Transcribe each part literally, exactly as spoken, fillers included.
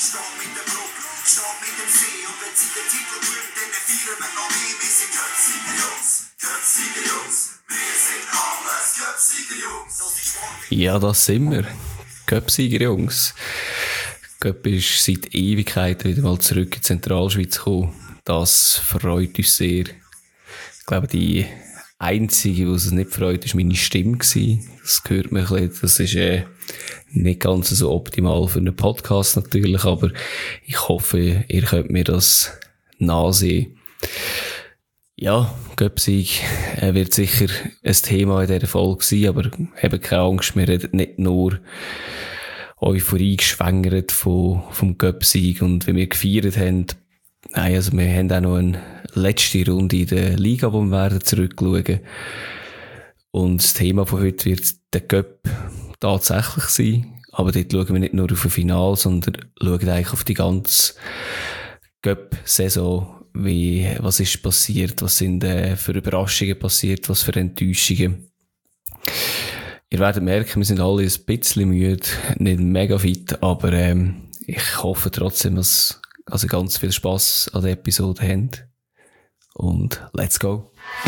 Stopp mit dem Druck, stopp mit dem See. Und wenn sie den Titel bringt, dann feiern wir noch mehr. Wir sind Göpsiger Jungs, Göpsiger Jungs. Wir sind alles Göpsiger Jungs. Ja, das sind wir. Göpsiger Jungs. Göpp ist seit Ewigkeiten wieder mal zurück in die Zentralschweiz gekommen. Das freut uns sehr. Ich glaube, die einzige, die es nicht freut, war meine Stimme. Das hört man ein bisschen. Das ist äh, nicht ganz so optimal für einen Podcast natürlich, aber ich hoffe, ihr könnt mir das nachsehen. Ja, Göpsig äh, wird sicher ein Thema in dieser Folge sein, aber habt keine Angst, wir reden nicht nur Euphorie geschwängert von, vom Göpsig und wie wir gefeiert haben. Nein, also wir haben auch noch eine letzte Runde in der Liga, wo wir werden zurückschauen. Und das Thema von heute wird der Göpp tatsächlich sein. Aber dort schauen wir nicht nur auf ein Finale, sondern schauen eigentlich auf die ganze Göpp-Saison. Wie, was ist passiert? Was sind äh, für Überraschungen passiert? Was für Enttäuschungen? Ihr werdet merken, wir sind alle ein bisschen müde, nicht mega fit, aber ähm, ich hoffe trotzdem, dass also ganz viel Spass an der Episode habt. Und let's go!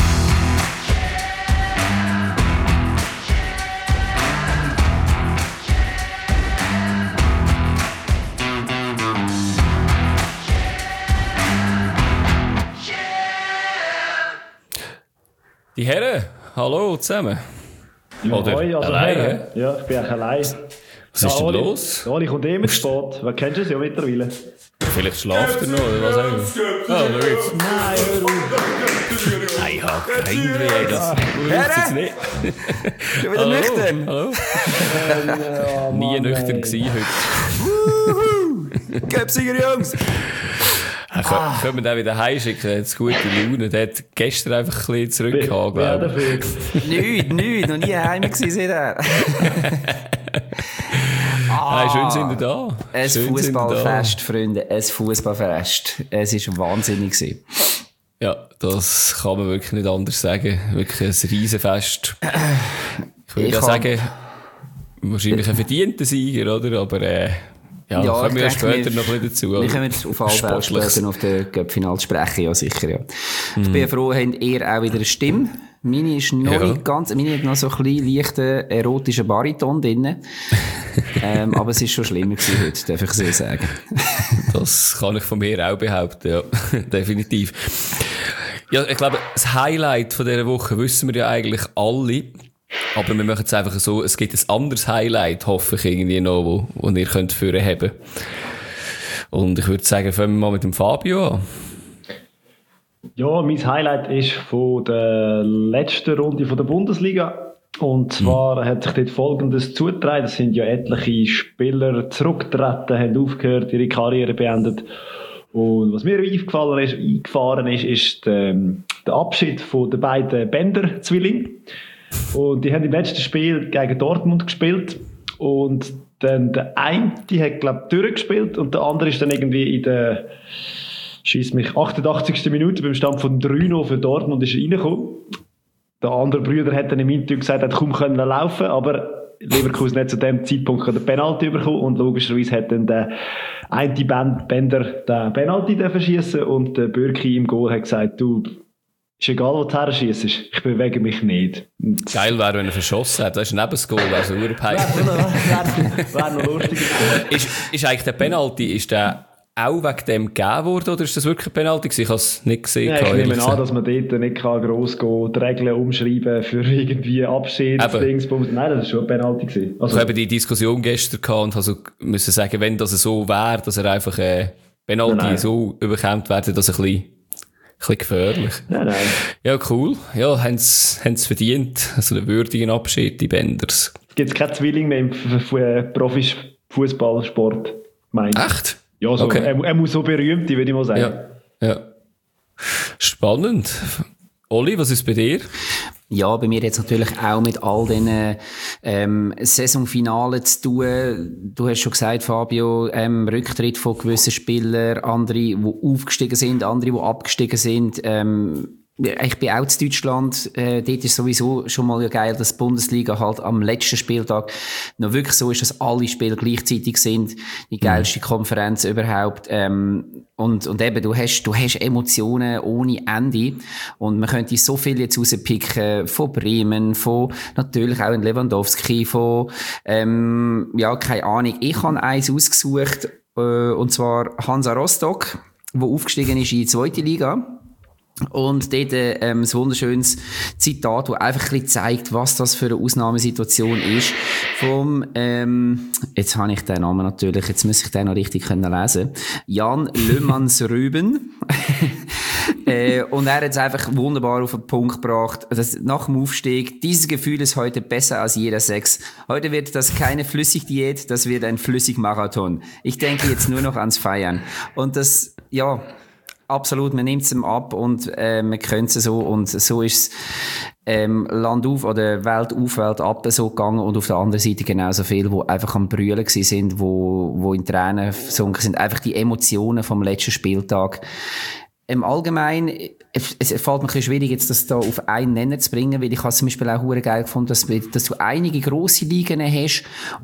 Die Herren, hallo zusammen. Ja, Oder hoi, also allein, Herren. Ja, ich bin auch allein. Was ist denn Oli, los? Oli kommt eh mit Sport. Wer kennst du es ja mittlerweile? Vielleicht schlaft er noch, oder was auch immer. Ah, schau jetzt. Nein, hör auf. Nein, ich habe keinen Weh, das braucht jetzt nicht. Schon wieder nüchtern? Hallo? Oh, Nie Mann, nüchtern ey. gewesen heute. Göpsiger Jungs! Ah. Können wir den wieder heimschicken? Er hat gute Laune. Der hat gestern einfach ein bisschen zurückgehauen, Wer glaube ich. dafür? Nichts, nichts, noch nie heim gewesen seither. Nein, schön sind wir da. Ein Schön sind wir da. Fußballfest, Freunde, ein Fußballfest. Es war wahnsinnig gewesen. Ja, das kann man wirklich nicht anders sagen. Wirklich ein Riesenfest. Ich würde Ich ja kann- sagen, wahrscheinlich ein verdienter Sieger, oder? Aber äh, ja, Ja, kommen wir ja ich denke, später wir- noch ein bisschen dazu. Wir oder? kommen auf alle Fälle Sportliches. später auf den Cup-Final zu sprechen, ja sicher, ja. Mhm. Ich bin ja froh, habt ihr auch wieder eine Stimme. Meine ist noch Ja. nicht ganz, meine hat noch so ein bisschen leichten erotischen Bariton drin. ähm, aber es ist schon schlimmer gewesen heute, darf ich so sagen. Das kann ich von mir auch behaupten, ja. Definitiv. Ja, ich glaube, das Highlight von dieser Woche wissen wir ja eigentlich alle. Aber wir machen es einfach so, es gibt ein anderes Highlight, hoffe ich irgendwie noch, wo, wo ihr könnt führen haben. Und ich würde sagen, fangen wir mal mit dem Fabio an. Ja, mein Highlight ist von der letzten Runde von der Bundesliga. Und zwar hat sich dort Folgendes zugetragen. Es sind ja etliche Spieler zurückgetreten, haben aufgehört, ihre Karriere beendet. Und was mir eingefallen ist, eingefahren ist, ist der, der Abschied von den beiden Bender-Zwillingen. Und die haben im letzten Spiel gegen Dortmund gespielt. Und dann der eine, die hat, glaube ich, durchgespielt. Und der andere ist dann irgendwie in der, schieß mich, achtundachtzigsten Minute beim Stand von drei noch für Dortmund ist er reingekommen. Der andere Brüder hat dann im Interview gesagt, er hat kaum können laufen, aber Leverkusen hat zu dem Zeitpunkt den Penalty bekommen und logischerweise hat dann der eine Bender den Penalty verschießen und der Bürki im Goal hat gesagt, du, ist egal, wo du herschießt, ich bewege mich nicht. Und Geil wäre, wenn er verschossen hat. Das ist neben das Goal, also urpeinlich. Wäre wär noch lustiger. Ist, ist eigentlich der Penalty, ist der auch wegen dem gegeben worden, oder ist das wirklich ein Penalty gewesen? Ich habe es nicht gesehen. Ja, ich ehrlich nehme an, gesagt. dass man dort nicht kann gross gehen, die Regeln umschreiben für irgendwie Abschiedsdingsbums. Nein, das war schon ein Penalty gewesen. Also, Ich habe die Diskussion gestern gehabt und also müssen sagen, wenn das so wäre, dass er einfach äh, Penalty Nein, nein. so überkommt, wäre das ein bisschen, ein bisschen gefährlich. nein, nein. Ja, cool. Ja, haben sie verdient. Also einen würdigen Abschied, die Benders. Es gibt keinen Zwilling mehr im F- F- F- Profi-Fußballsport, meine ich. Echt? Ja, so, Okay. er, er muss so berühmt sein, würde ich mal sagen. Ja. Ja. Spannend. Oli, was ist bei dir? Ja, bei mir jetzt natürlich auch mit all diesen ähm, Saisonfinalen zu tun. Du hast schon gesagt, Fabio, ähm, Rücktritt von gewissen Spielern, andere, die aufgestiegen sind, andere, die abgestiegen sind. Ähm, ich bin auch in Deutschland, äh, dort ist sowieso schon mal ja geil, dass die Bundesliga halt am letzten Spieltag noch wirklich so ist, dass alle Spiele gleichzeitig sind, die geilste Konferenz überhaupt, ähm, und, und eben, du hast, du hast Emotionen ohne Ende, und man könnte so viel jetzt rauspicken, von Bremen, von, natürlich auch in Lewandowski, von, ähm, ja, keine Ahnung, ich habe eins ausgesucht, äh, und zwar Hansa Rostock, wo aufgestiegen ist in die zweite Liga. Und dort ähm, ein wunderschönes Zitat, das einfach ein bisschen zeigt, was das für eine Ausnahmesituation ist. Vom, ähm, jetzt habe ich den Namen natürlich, jetzt muss ich den noch richtig können lesen. Jan Löhmanns-Rüben. äh, und er hat es einfach wunderbar auf den Punkt gebracht. Das, nach dem Aufstieg, dieses Gefühl ist heute besser als jeder Sex. Heute wird das keine Flüssigdiät, das wird ein Flüssigmarathon. Ich denke jetzt nur noch ans Feiern. Und das, ja... Absolut, man nimmt es ihm ab und äh, man könnte es so, und so ist es ähm, Land auf oder Welt auf, Welt ab so gegangen, und auf der anderen Seite genauso viele, die einfach am Brüllen gewesen sind, wo, wo in Tränen versunken sind, einfach die Emotionen vom letzten Spieltag. Im Allgemeinen, es, es fällt mir ein bisschen schwierig, jetzt das da auf einen Nenner zu bringen, weil ich habe zum Beispiel auch hure geil gefunden, dass, dass du einige grosse Ligen hast,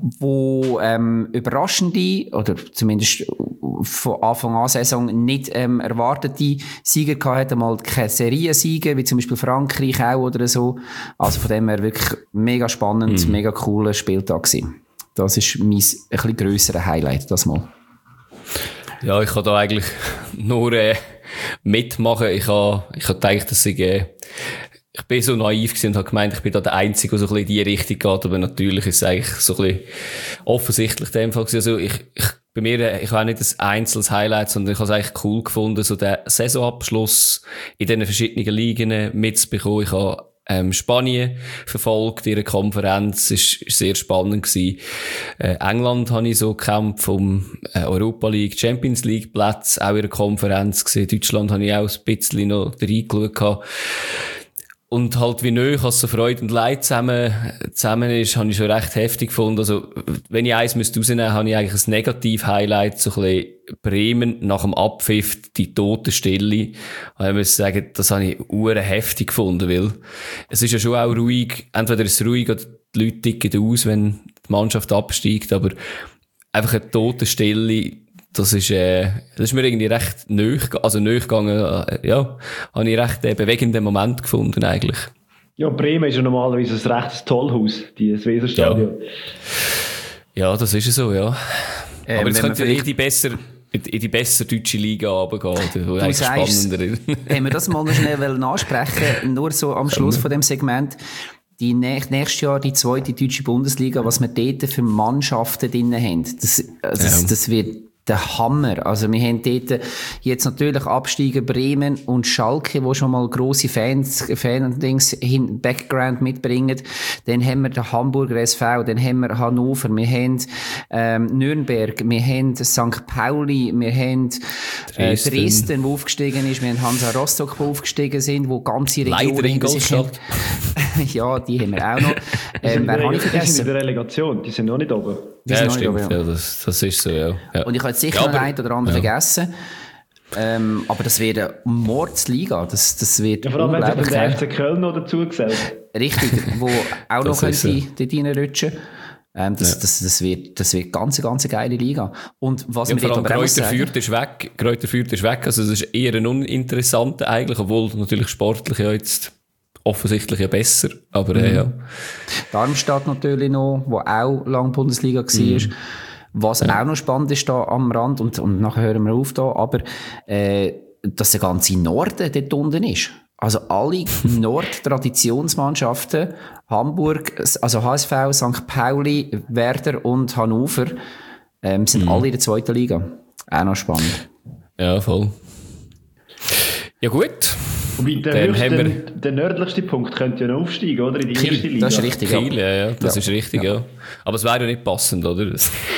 wo ähm, überraschende, oder zumindest von Anfang an Saison nicht ähm, erwartete Sieger gehabt hat, einmal keine Seriensieger, wie zum Beispiel Frankreich auch oder so. Also von dem her wirklich mega spannend, mhm. mega cooler Spieltag gewesen. Das ist mein ein bisschen grösseres Highlight, das mal. Ja, ich kann da eigentlich nur äh, mitmachen. Ich habe ich hab gedacht, dass ich, äh, ich bin so naiv gewesen und habe gemeint, ich bin da der Einzige, der so ein bisschen in die Richtung geht, aber natürlich ist es eigentlich so ein bisschen offensichtlich in dem Fall gewesen. Also ich, ich, bei mir, ich habe auch nicht ein einzelnes Highlight, sondern ich habe es eigentlich cool gefunden, so den Saisonabschluss in diesen verschiedenen Ligen mitzubekommen. Ich habe Ähm, Spanien verfolgt, ihre Konferenz, ist, ist sehr spannend gewesen. Äh, England habe ich so gekämpft um äh, Europa League, Champions League Platz, auch ihre Konferenz gesehen. Deutschland habe ich auch ein bisschen noch reingeschaut. Und halt wie neu, als so Freude und Leid zusammen, zusammen ist, habe ich schon recht heftig gefunden. Also, wenn ich eins müsste rausnehmen, habe ich eigentlich ein Negativ-Highlight, so ein bisschen Bremen nach dem Abpfiff, die Totenstille. Und ich muss sagen, das habe ich ure heftig gefunden, weil es ist ja schon auch ruhig, entweder ist es ruhig oder die Leute ticken aus, wenn die Mannschaft absteigt, aber einfach eine Totenstille, das ist, äh, das ist mir irgendwie recht neu, also neu gegangen, äh, ja, habe ich recht äh, bewegenden Moment gefunden, eigentlich. Ja, Bremen ist ja normalerweise ein rechtes Tollhaus, das Weserstadion. Ja. ja, das ist ja so, ja. Ähm, Aber jetzt könnte vielleicht... in die besser, in die bessere deutsche Liga runtergehen, wo eigentlich sagst, spannender ist. Haben wir das mal noch schnell ansprechen, nur so am Schluss von dem Segment. Die nächstes Jahr die zweite deutsche Bundesliga, was wir dort für Mannschaften drin haben, das, das, ja. das wird der Hammer. Also wir haben dort jetzt natürlich Absteiger Bremen und Schalke, wo schon mal grosse Fans, Fan-Dings, Background mitbringen. Dann haben wir den Hamburger S V, dann haben wir Hannover, wir haben ähm, Nürnberg, wir haben Sankt Pauli, wir haben äh, Dresden, Dresden, wo aufgestiegen ist, wir haben Hansa Rostock, wo aufgestiegen sind, wo ganze Regionen Leider in Ingolstadt. Ja, die haben wir auch noch. Ähm, wer habe ich vergessen? Die sind in der Relegation, die sind noch nicht oben. Die ja, stimmt, oben, ja. ja das, das ist so, ja. ja. Und ich habe jetzt sicher ja, noch ein oder andere ja. vergessen. Ähm, aber das wird eine Mordsliga. Das, das wird ja, vor allem, wenn sich der F C Köln noch dazu gesellt. Richtig, wo auch noch könnte so. dort reinrutschen. Ähm, das, ja. das, das wird, das wird ganz, ganz geile Liga. Und was ja, wir vor allem dort aber Greuther Fürth ist weg. Greuther Fürth ist weg. Also, das ist eher ein uninteressanter eigentlich, obwohl natürlich sportlich ja jetzt offensichtlich ja besser, aber äh, ja. Darmstadt natürlich noch, wo auch lang Bundesliga war. Mhm. Was ja. auch noch spannend ist da am Rand, und, und nachher hören wir auf da, aber äh, dass der ganze Norden dort unten ist. Also alle Nord-Traditionsmannschaften, Hamburg, also H S V, Sankt Pauli, Werder und Hannover, ähm, sind mhm. alle in der zweiten Liga. Auch noch spannend. Ja, voll. Ja gut. Wobei der, höchste, der, der nördlichste Punkt könnte ja noch aufsteigen, oder? In die Kiel, erste Liga. Das ist richtig, Kiel, ja. ja, das ja. ist richtig, ja. ja. Aber es wäre ja nicht passend, oder?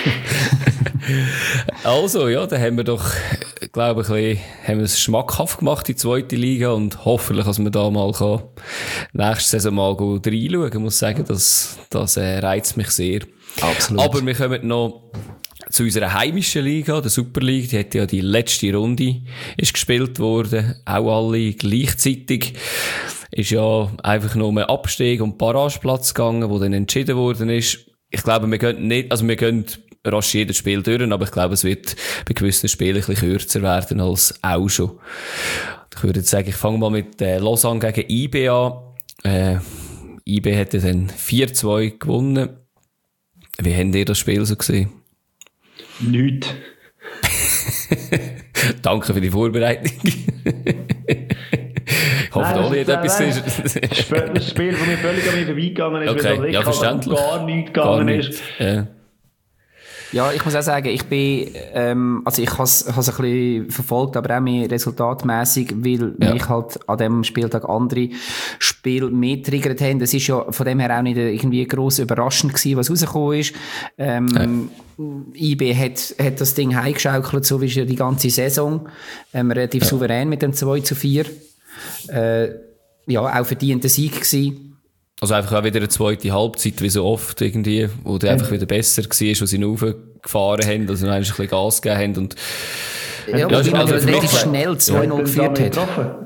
Also, ja, dann haben wir doch, glaube ich, ein bisschen, haben wir es schmackhaft gemacht, die zweite Liga, und hoffentlich, dass man da mal kann, nächste Saison mal gut reinschauen. Ich muss sagen, das, das äh, reizt mich sehr. Absolut. Aber wir kommen noch zu unserer heimischen Liga, der Super League, die hat ja die letzte Runde ist gespielt worden, auch alle gleichzeitig. Ist ja einfach nur um einen Abstieg und Barrageplatz gegangen, wo dann entschieden worden ist. Ich glaube, wir gehen nicht, also wir gehen rasch jedes Spiel durch, aber ich glaube, es wird bei gewissen Spielen ein bisschen kürzer werden als auch schon. Ich würde jetzt sagen, ich fange mal mit äh, Lausanne gegen I B an. Äh, I B hat dann vier zwei gewonnen. Wie habt ihr das Spiel so gesehen? Nichts. Danke für die Vorbereitung. Ich hoffe, da nicht etwas ist. Das Spiel, das mir völlig an mir vorbeigegangen ist, okay. weil ja, verständlich. gar nichts gegangen nicht. ist. Ja. Ja, ich muss auch sagen, ich bin, ähm, also ich habe es ein bisschen verfolgt, aber auch mehr resultatmässig, weil ja. mich halt an dem Spieltag andere Spiele mehr triggert haben. Das ist ja von dem her auch nicht irgendwie gross überraschend gewesen, was rausgekommen ist. Ähm, ja. I B hat, hat das Ding heimgeschaukelt, so wie es ja die ganze Saison. Ähm, relativ ja. souverän mit dem zwei zu vier. Äh, ja, auch verdienter Sieg gewesen. Also einfach auch wieder eine zweite Halbzeit, wie so oft irgendwie, wo der einfach wieder besser war, wo sie noch raufgefahren haben, also noch ein bisschen Gas gegeben haben und ja, ja, aber also relativ schnell zwei null geführt hat.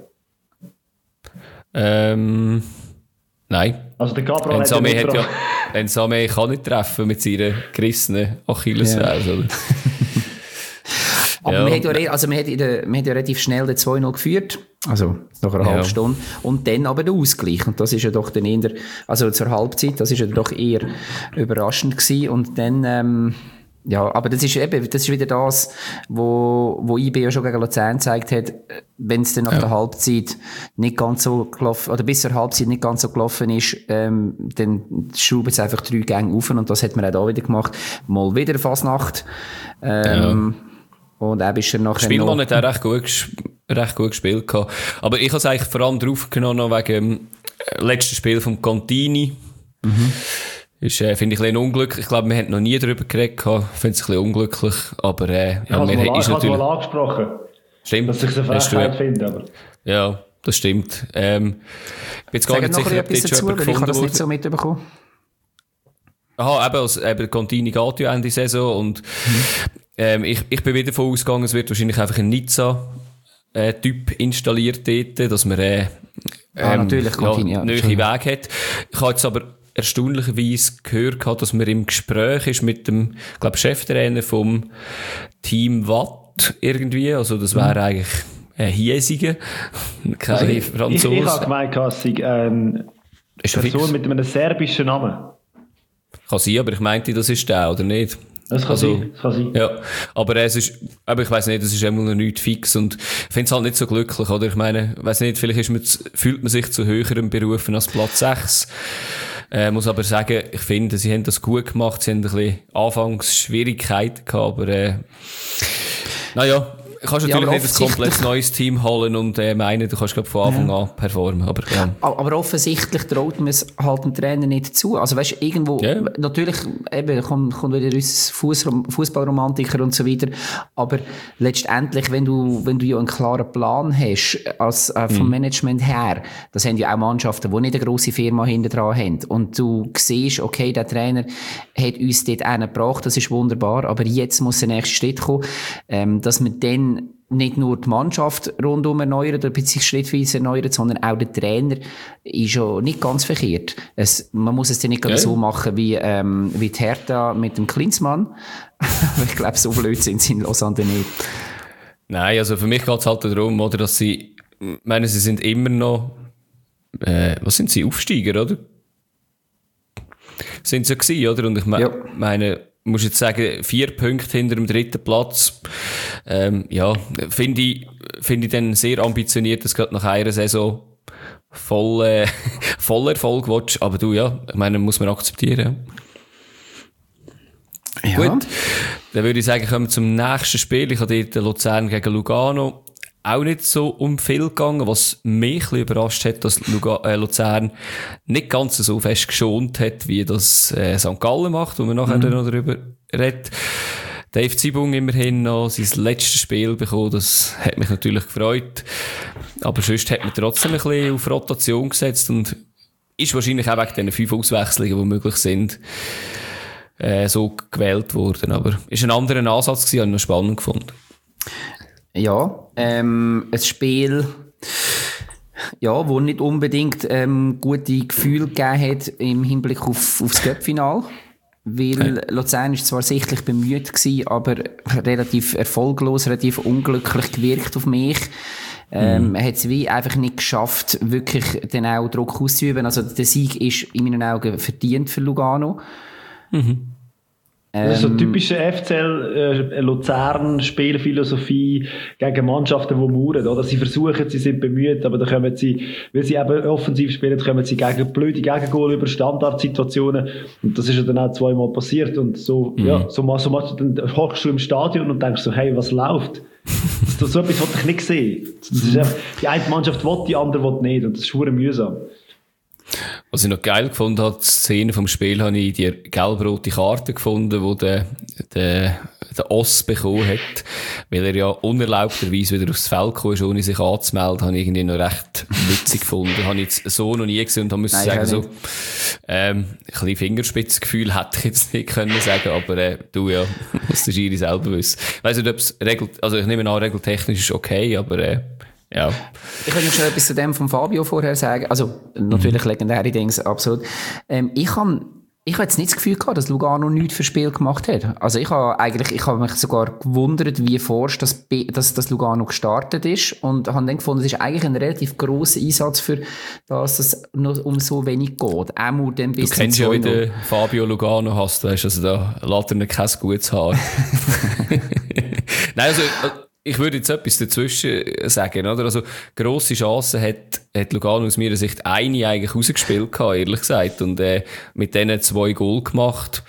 Ähm, nein. Also der Gabriel hat, hat ja, Ensame kann nicht treffen mit seiner gerissenen Achillesferse, ja. Aber ja. man hat ja, also man hat, in der, man hat ja relativ schnell den zwei null geführt. Also, nach einer ja. halben Stunde. Und dann aber der Ausgleich. Und das ist ja doch dann eher, also zur Halbzeit, das ist ja doch eher überraschend gewesen. Und dann, ähm, ja, aber das ist eben, das ist wieder das, wo, wo I B ja schon gegen Luzern gezeigt hat, wenn es dann nach ja. der Halbzeit nicht ganz so gelaufen, oder bis zur Halbzeit nicht ganz so gelaufen ist, ähm, dann schrauben es einfach drei Gänge auf. Und das hat man auch da wieder gemacht. Mal wieder Fasnacht. Ähm, ja. Und er ist er nachher Spielmann hat auch recht gut, recht gut gespielt gehabt. Aber ich habe es eigentlich vor allem drauf genommen wegen dem letzten Spiel vom Contini. Mhm. Ist, äh, finde ich, ein bisschen unglücklich. Ich glaube, wir haben noch nie darüber geredet gehabt. Ich finde es ein bisschen unglücklich. Aber, äh, ich ja, habe es mal, mal angesprochen. Stimmt. Dass ich es eine Frechheit finde, aber. Ja, das stimmt. Ähm, ich bin jetzt gar nicht sicher, ob das schon Ich habe das nicht so mitbekommen. Aha, eben, also, eben, Contini geht ja Ende Saison und, mhm. Ähm, ich, ich bin wieder davon ausgegangen, es wird wahrscheinlich einfach ein Nizza-Typ äh, installiert dort, dass man äh, ah, ähm, natürlich, ja, ja, neue Weg hat. Ich habe jetzt aber erstaunlicherweise gehört, dass man im Gespräch ist mit dem, glaube Cheftrainer vom Team Watt irgendwie, also das wäre mhm. eigentlich ein Hiesiger, kein also Franzose. Ich, ich habe gemeint, dass ich ähm, eine Person mit einem serbischen Namen. Kann sein, aber ich meinte, das ist der, oder nicht? Das kann also, sein, das kann sein. Ja, aber es ist, aber ich weiss nicht, es ist immer noch nichts fix und ich finde es halt nicht so glücklich, oder? Ich meine, ich weiss nicht, vielleicht ist man, fühlt man sich zu höherem berufen als Platz sechs. Äh, muss aber sagen, ich finde, sie haben das gut gemacht, sie haben ein bisschen Anfangsschwierigkeiten gehabt, aber, äh, naja. Du kannst natürlich ja, nicht ein komplett neues Team holen und äh, meinen, du kannst glaub, von Anfang ja. an performen. Aber, ja. aber offensichtlich traut man es halt dem Trainer nicht zu. Also weißt, irgendwo, yeah. natürlich eben, kommt, kommt wieder uns Fußballromantiker und so weiter, aber letztendlich, wenn du, wenn du ja einen klaren Plan hast, als, äh, vom mm. Management her, das haben ja auch Mannschaften, die nicht eine grosse Firma hinter dran haben, und du siehst, okay, der Trainer hat uns dort einen gebracht, das ist wunderbar, aber jetzt muss der nächste Schritt kommen, ähm, dass man dann nicht nur die Mannschaft rundum erneuert oder beziehungsweise schrittweise erneuert, sondern auch der Trainer ist ja nicht ganz verkehrt. Es, man muss es dann nicht ja. so machen wie, ähm, wie die Hertha mit dem Klinsmann. Ich glaube, so blöd sind sie in Lausanne nicht. Nein, also für mich geht es halt darum, oder, dass sie, ich meine, sie sind immer noch, äh, was sind sie, Aufsteiger, oder? Sind sie ja gewesen, oder? Und ich me- ja. meine, ich muss jetzt sagen, vier Punkte hinter dem dritten Platz, ähm, ja, finde ich, finde ich dann sehr ambitioniert, dass gerade nach einer Saison voll, äh, voll Erfolg willst. Aber du, ja, ich meine, muss man akzeptieren. Ja. Gut, dann würde ich sagen, kommen wir zum nächsten Spiel. Ich habe dort Luzern gegen Lugano. Auch nicht so um viel gegangen, was mich ein bisschen überrascht hat, dass Luga- äh, Luzern nicht ganz so fest geschont hat, wie das äh, Sankt Gallen macht, wo wir nachher mhm. noch darüber reden. Dave Zibung immerhin noch sein letztes Spiel bekommen, das hat mich natürlich gefreut. Aber sonst hat man trotzdem ein bisschen auf Rotation gesetzt und ist wahrscheinlich auch wegen diesen fünf Auswechslungen, die möglich sind, äh, so gewählt worden. Aber es war ein anderer Ansatz gewesen, habe ich noch spannend gefunden. Ja, ähm, ein Spiel, ja, wo nicht unbedingt ähm, gute Gefühle gegeben hat im Hinblick auf, auf das Cup-Final. Weil Luzern ist zwar sichtlich bemüht gewesen, aber relativ erfolglos, relativ unglücklich gewirkt auf mich. Ähm, er hat es wie einfach nicht geschafft, wirklich dann auch Druck auszuüben. Also der Sieg ist in meinen Augen verdient für Lugano. Mhm. Das ist so typische F C L äh, Luzern Spielphilosophie gegen Mannschaften, die mauern, oder? Sie versuchen, sie sind bemüht, aber dann kommen sie, weil sie eben offensiv spielen, kommen sie gegen blöde Gegengole über Standardsituationen. Und das ist ja dann auch zweimal passiert. Und so, mhm. ja, so, so, so dann hockst du im Stadion und denkst so, hey, was läuft? Das, das, so etwas wollte ich nicht sehen. Das ist einfach, die eine Mannschaft will, die andere will nicht. Und das ist verdammt mühsam. Was ich noch geil gefunden habe, die Szene vom Spiel, habe ich die gelb-rote Karte gefunden, die der, der, der Oss bekommen hat. Weil er ja unerlaubterweise wieder aufs Feld gekommen ist, ohne sich anzumelden, habe ich irgendwie noch recht witzig gefunden. Habe ich jetzt so noch nie gesehen und habe müssen sagen, so, ähm, ein bisschen Fingerspitzengefühl hätte ich jetzt nicht können sagen, aber, äh, du ja, muss der Schiri selber wissen. Ich weiss nicht, ob es regelt, also ich nehme an, regeltechnisch ist okay, aber, äh, ja. Ich könnte schon etwas zu dem von Fabio vorher sagen. Also, natürlich mhm. legendäre Dinge, absolut. Ähm, ich habe ich habe jetzt nicht das Gefühl gehabt, dass Lugano nichts für Spiel gemacht hat. Also, ich habe eigentlich, ich habe mich sogar gewundert, wie forsch das, dass, dass Lugano gestartet ist. Und habe dann gefunden, es ist eigentlich ein relativ grosser Einsatz für das, dass es nur um so wenig geht. Auch nur dann bis du kennst ja, wie der Fabio Lugano hast, weißt du, also da lässt er nicht kein gutes Haar. Nein, also, ich würde jetzt etwas dazwischen sagen, oder? Also, grosse Chancen hat, hat Lugano aus meiner Sicht eine eigentlich rausgespielt gehabt, ehrlich gesagt. Und, äh, mit denen zwei Goal gemacht.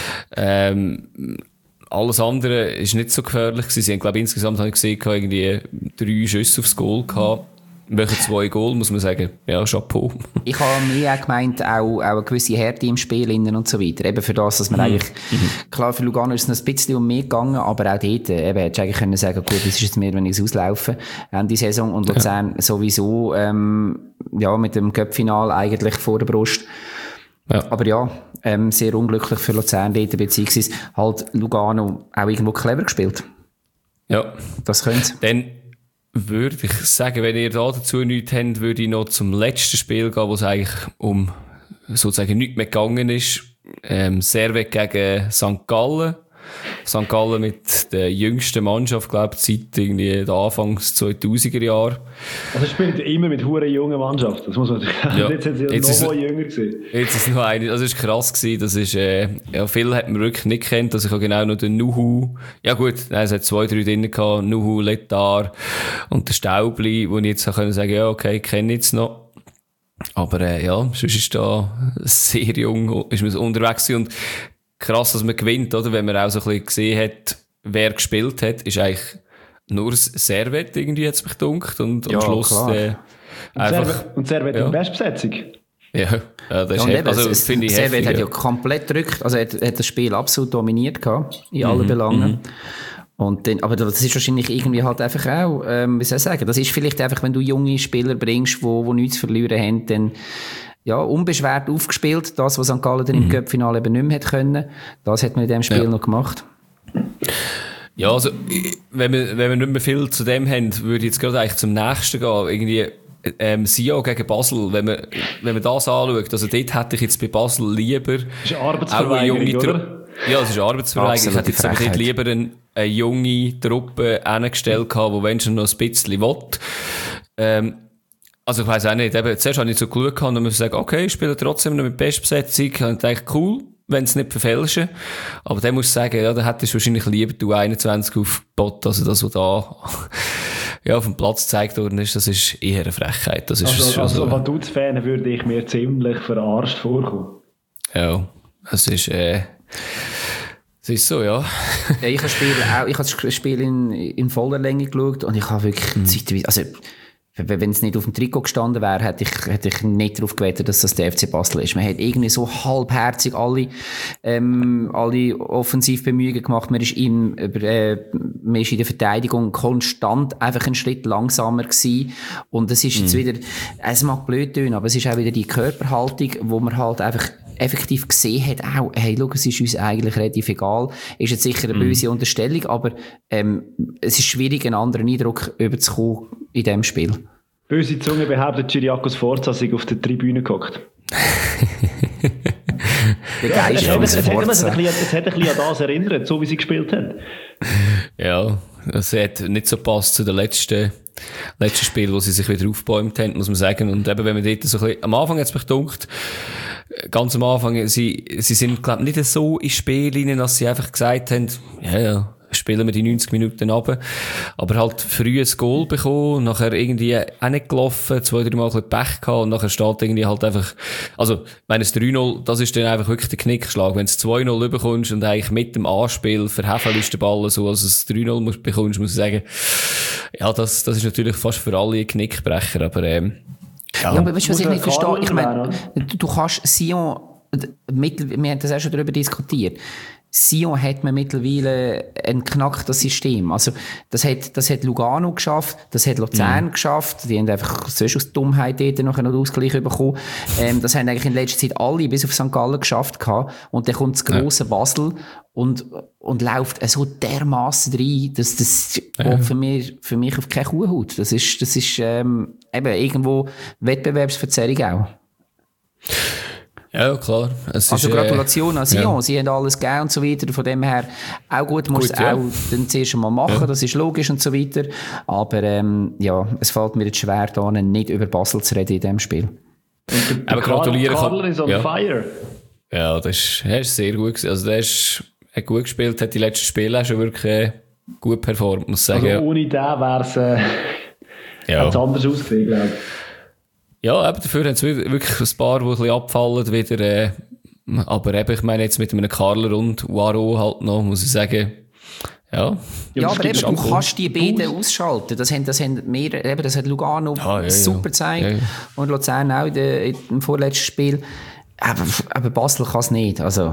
Ähm, alles andere ist nicht so gefährlich gewesen. Sie haben, glaube ich, insgesamt habe ich gesehen, irgendwie drei Schüsse aufs Goal gehabt. Welche zwei Goal, muss man sagen, ja, Chapeau. Ich habe mir auch gemeint, auch, auch eine gewisse Härte im Spiel innen und so weiter. Eben für das, dass man mhm. eigentlich, klar, für Lugano ist es noch ein bisschen um mehr gegangen, aber auch dort, eben, hättest du eigentlich können sagen, gut, das ist jetzt mehr, wenn ich es auslaufe, Ende Saison, und Luzern ja. sowieso, ähm, ja, mit dem Cup-Final eigentlich vor der Brust. Ja. Aber ja, ähm, sehr unglücklich für Luzern dort, beziehungsweise halt Lugano auch irgendwo clever gespielt. Ja. Das könnte Dann würde ich sagen, wenn ihr da dazu nichts habt, würde ich noch zum letzten Spiel gehen, wo es eigentlich um sozusagen nichts mehr gegangen ist. Ähm, Servette gegen Sankt Gallen. Sankt Gallen mit der jüngsten Mannschaft, glaube ich, seit irgendwie der Anfangs zweitausender Jahre. Also spielt immer mit huren jungen Mannschaften. Das muss man ja. Jetzt sind sie jetzt noch jünger gewesen. Jetzt ist es noch eine, also es war krass gewesen. Das ist, äh, ja, viel hat man wirklich nicht gekannt. Also ich habe genau noch den Nuhu, ja gut, nein, es hat zwei, drei drin gehabt, Nuhu, Letar und der Staubli, wo ich jetzt auch können sagen, ja, okay, kenne ich jetzt noch. Aber, äh, ja, sonst ist da sehr jung, ist man unterwegs gewesen. Und krass, dass man gewinnt, oder? Wenn man auch so ein bisschen gesehen hat, wer gespielt hat, ist eigentlich nur das Servette irgendwie, hat es mich gedacht. Und ja, am Schluss, äh, und einfach. Servette, und Servette ja. in Bestbesetzung. Ja, ja, das ja, ist also, finde ich Servette hat ja. ja komplett gedrückt, also er hat, hat das Spiel absolut dominiert gehabt, in allen mhm, Belangen. Mhm. Und dann, aber das ist wahrscheinlich irgendwie halt einfach auch, ähm, wie soll ich sagen, das ist vielleicht einfach, wenn du junge Spieler bringst, wo, wo nichts zu verlieren haben, dann, ja, unbeschwert aufgespielt. Das, was Sankt Gallen dann mhm. im Cup-Finale eben nicht mehr hätte können. Das hat man in dem Spiel ja. noch gemacht. Ja, also, wenn wir, wenn wir nicht mehr viel zu dem haben, würde ich jetzt gerade eigentlich zum nächsten gehen. Irgendwie, ähm, Sion gegen Basel. Wenn man, wenn man das anschaut, also dort hätte ich jetzt bei Basel lieber das ist Arbeitsverweigerung, oder? Ja, es ist Arbeitsverweigerung. Ich hätte jetzt aber nicht lieber eine, eine junge Truppe hingestellt gehabt, die wenn schon noch ein bisschen will. Ähm, Also ich weiss auch nicht, eben, zuerst habe ich so geschaut und muss sagen, okay, ich spiele trotzdem noch mit Bestbesetzung. Und ich dachte, cool, wenn es nicht verfälschen. Aber dann musst du sagen, ja, da hättest du wahrscheinlich lieber du einundzwanzig aufgebaut, also das, was da ja, auf dem Platz gezeigt worden ist, das ist eher eine Frechheit. Das ist also schon also so, Vaduz-Fan würde ich mir ziemlich verarscht vorkommen. Ja, es ist, äh, es ist so, ja. ja ich habe das Spiel, auch, ich habe das Spiel in, in voller Länge geschaut und ich habe wirklich mhm. zeitweise, also wenn es nicht auf dem Trikot gestanden wäre, hätte ich, hätte ich nicht darauf gewettet, dass das der F C Basel ist. Man hat irgendwie so halbherzig alle, ähm, alle Offensivbemühungen gemacht. Man ist, im, äh, man ist in der Verteidigung konstant einfach einen Schritt langsamer gewesen. Und es ist jetzt mm. wieder, es mag blöd tun, aber es ist auch wieder die Körperhaltung, wo man halt einfach effektiv gesehen hat, auch, hey, schau, es ist uns eigentlich relativ egal. Ist jetzt sicher eine böse mhm. Unterstellung, aber ähm, es ist schwierig, einen anderen Eindruck überzukommen in diesem Spiel. Böse Zunge behauptet, Cyriakos Forza sei auf der Tribüne gehockt. Der Geist ja, von es, es, es, Forza. es hat ein bisschen an das erinnert, so wie sie gespielt haben. Ja, es hat nicht so passt zu den letzten, letzten Spielen, wo sie sich wieder aufgebäumt haben, muss man sagen. Und eben, wenn man dort so ein bisschen, am Anfang hat es mich gedacht, ganz am Anfang, sie, sie sind, glaube ich, nicht so ins Spiel rein, dass sie einfach gesagt haben, ja, ja, spielen wir die neunzig Minuten runter. Aber halt früh ein Goal bekommen, nachher irgendwie auch nicht gelaufen, zwei, drei Mal ein bisschen Pech gehabt und nachher steht irgendwie halt einfach, also, ich meine, das drei null, das ist dann einfach wirklich der Knickschlag. Wenn du zwei null bekommst und eigentlich mit dem Anspiel verhäfelst den Ball so, also das drei null bekommst, muss ich sagen, ja, das, das ist natürlich fast für alle ein Knickbrecher, aber, ähm, ja. ja, aber weißt du, was ich nicht verstehe? Ich meine, du, du kannst Sion, wir haben das auch schon darüber diskutiert, Sion hat man mittlerweile entknackt, das System. Also, das hat, das hat Lugano geschafft, das hat Luzern mhm. geschafft, die haben einfach sonst aus Dummheit dort noch einen Ausgleich bekommen. Ähm, das haben eigentlich in letzter Zeit alle bis auf Sankt Gallen geschafft gehabt. Und dann kommt das grosse ja. Basel und, und läuft so dermassen rein, dass das ja. für mich, für mich auf keine Kuh haut. Das ist, das ist, ähm, eben irgendwo Wettbewerbsverzerrung auch. Ja, klar. Es also ist, Gratulation äh, an Sion, ja. sie haben alles gegeben und so weiter, von dem her auch gut, musst du ja. auch dann zuerst mal machen, ja. das ist logisch und so weiter, aber ähm, ja, es fällt mir jetzt schwer, da nicht über Basel zu reden in diesem Spiel. Und der, aber gratulieren kann... Karl ist on ja. fire. Ja, das ist, er ist sehr gut gewesen. Also der ist, hat gut gespielt, hat die letzten Spiele auch schon wirklich äh, gut performt, muss ich sagen. Also ohne den wäre es äh, ja. anders ausgesehen, glaube ich. Ja, eben dafür haben es wirklich ein paar, die ein bisschen abfallen, wieder, äh, aber eben, ich meine jetzt mit einem Karler und Waro halt noch, muss ich sagen, ja. Ja, aber eben, du kannst die beiden ausschalten, das haben, das haben mehr, eben, das hat Lugano ah, ja, super gezeigt, ja, ja. und Luzern auch in der, im vorletzten Spiel, aber, aber Basel kann es nicht, also...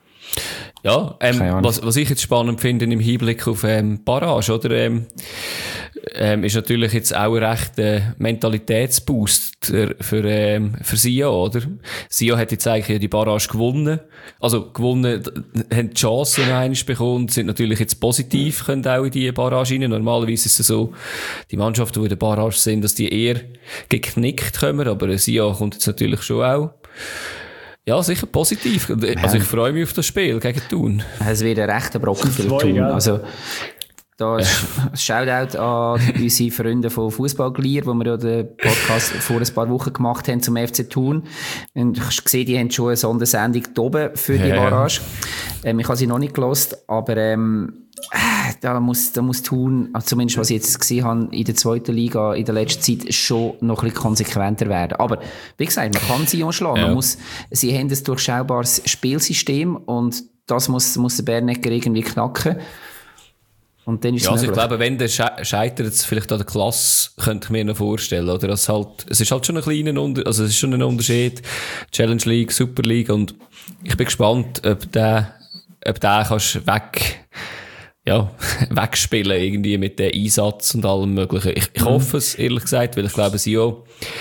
Ja, ähm, was, was ich jetzt spannend finde im Hinblick auf ähm, Barrage, oder, ähm, ähm, ist natürlich jetzt auch ein recht äh, Mentalitätsboost für, für, ähm, für Sion, oder? Sion hat jetzt eigentlich die Barrage gewonnen, also gewonnen, haben die Chance noch einmal bekommen, sind natürlich jetzt positiv, können auch in die Barrage rein. Normalerweise ist es so, die Mannschaften, die in der Barrage sind, dass die eher geknickt kommen, aber Sion kommt jetzt natürlich schon auch. Ja, sicher positiv. Also ich freue mich auf das Spiel gegen Thun. Es wird ein rechter Brocken für Thun. Ja. Also, da ist ein Shoutout an unsere Freunde von Fußballglier, wo wir ja den Podcast vor ein paar Wochen gemacht haben zum F C Thun. Und ich habe gesehen, die haben schon eine Sondersendung da oben für die ja. Barrage. Ähm, ich habe sie noch nicht gelost, aber ähm, da muss, da muss Thun, also zumindest was ich jetzt gesehen habe, in der zweiten Liga in der letzten Zeit schon noch ein bisschen konsequenter werden. Aber wie gesagt, man kann sie anschlagen. Ja. Man muss, sie haben ein durchschaubares Spielsystem und das muss, muss der Bernecker irgendwie knacken. Und dann ist ja, es also ich glaube, wenn der Sche- scheitert es vielleicht an der Klasse, könnte ich mir noch vorstellen, oder? Das halt, es ist halt schon ein kleiner Unterschied, also es ist schon ein Unterschied. Challenge League, Super League, und ich bin gespannt, ob der, ob der kannst weg, ja, wegspielen irgendwie mit dem Einsatz und allem Möglichen. Ich, ich hoffe es, ehrlich gesagt, weil ich glaube, Sion,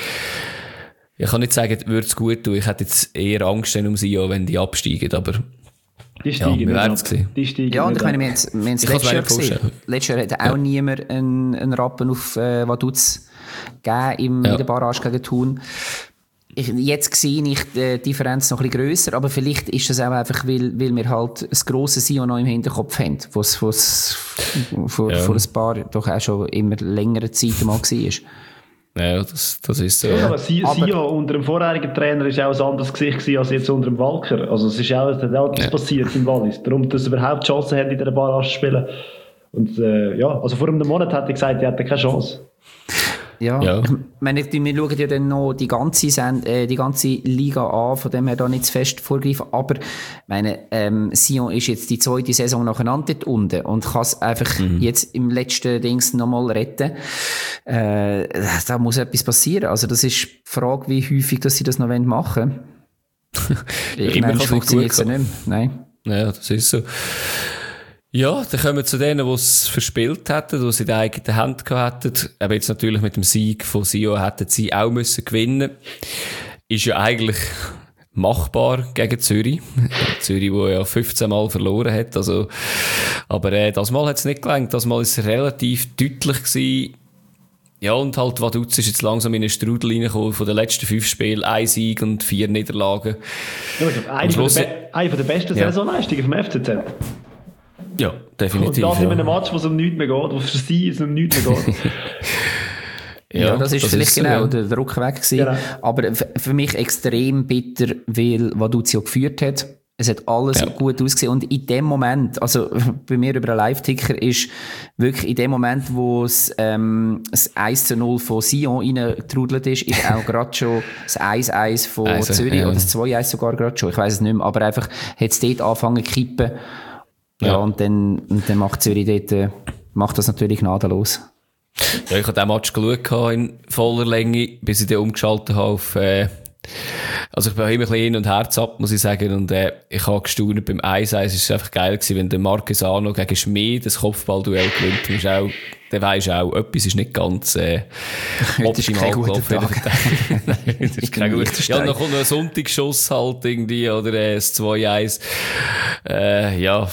ich kann nicht sagen, würde es gut tun. Ich hätte jetzt eher Angst um Sion, wenn die absteigen, aber die steigen ja, nicht ab. Die steigen ja, und nicht ich meine, wir haben es letztes Jahr gesehen. Letztes Jahr hat auch ja. niemand einen, einen Rappen auf äh, Vaduz gegeben im, ja. in der Barrage gegen Thun. Ich, jetzt sehe ich die Differenz noch ein bisschen grösser, aber vielleicht ist das auch einfach, weil, weil wir halt das grosse Sion noch im Hinterkopf haben, was vor ja. ein paar, doch auch schon immer längere Zeit mal war. Ja, das, das ist so. Ja, Ja. aber Sion unter dem vorherigen Trainer war auch ein anderes Gesicht gewesen als jetzt unter dem Walker. Also es ist auch, es hat auch etwas ja. passiert im Wallis. Darum, dass sie überhaupt Chancen haben, in dieser Barrage zu spielen. Und äh, ja, also vor einem Monat hätte ich gesagt, die hätten keine Chance. Ja, ja. Ich meine, wir schauen ja dann noch die ganze, Send- äh, die ganze Liga an, von dem her da nicht zu fest vorgreifen, aber ich meine, ähm, Sion ist jetzt die zweite Saison nacheinander dort unten und kann es einfach mhm. jetzt im letzten Dings nochmal retten. Äh, da muss etwas passieren. Also das ist die Frage, wie häufig dass sie das noch machen wollen. Ich meine, es funktioniert ja nicht mehr. Nein. Ja, das ist so. Ja, dann kommen wir zu denen, die es verspielt hätten, die sie in der eigenen Hand gehabt hätten. Aber jetzt natürlich mit dem Sieg von Sion hätten sie auch müssen gewinnen. Ist ja eigentlich machbar gegen Zürich. Zürich, wo ja fünfzehn Mal verloren hat. Also, aber äh, das Mal hat es nicht gelangt. Das Mal ist es relativ deutlich gewesen. Ja, und halt Vaduz ist jetzt langsam in einen Strudel reingekommen von den letzten fünf Spielen. Ein Sieg und vier Niederlagen. Ja, ich glaube, eine, Schluss, von der, eine von der besten ja. Saisonleistungen vom F C Z. Ja, definitiv. Und das ja. in einem Match, wo es um nichts mehr geht, wo für sie es um nichts mehr geht. Ja, ja, das ist das vielleicht ist genau so, der Druck weg gewesen. Genau. Aber für mich extrem bitter, weil Vaduz ja geführt hat. Es hat alles ja. gut ausgesehen. Und in dem Moment, also bei mir über einen Live-Ticker ist wirklich in dem Moment, wo es, ähm, das eins zu null von Sion reingetrudelt ist, ist auch gerade schon das eins eins von also, Zürich ja. oder das zwei eins sogar gerade schon. Ich weiss es nicht mehr. Aber einfach hat es dort angefangen zu kippen. Ja, ja. Und, dann, und dann macht Zürich dort, äh, macht das natürlich gnadenlos. Ja, ich habe den Match geschaut in voller Länge, bis ich den umgeschaltet habe auf, äh, also ich bin immer ein bisschen hin und her ab, muss ich sagen, und äh, ich habe gestaunt beim eins eins, es war einfach geil gewesen, wenn der Marquesano gegen Schmid das Kopfballduell gewinnt, musst auch, dann weisst du auch, etwas ist nicht ganz äh, optimal gelaufen. Nein, das ist kein guter Tag. Ja, dann kommt noch ein Sonntagsschuss halt irgendwie, oder äh, das zwei eins. Äh, ja,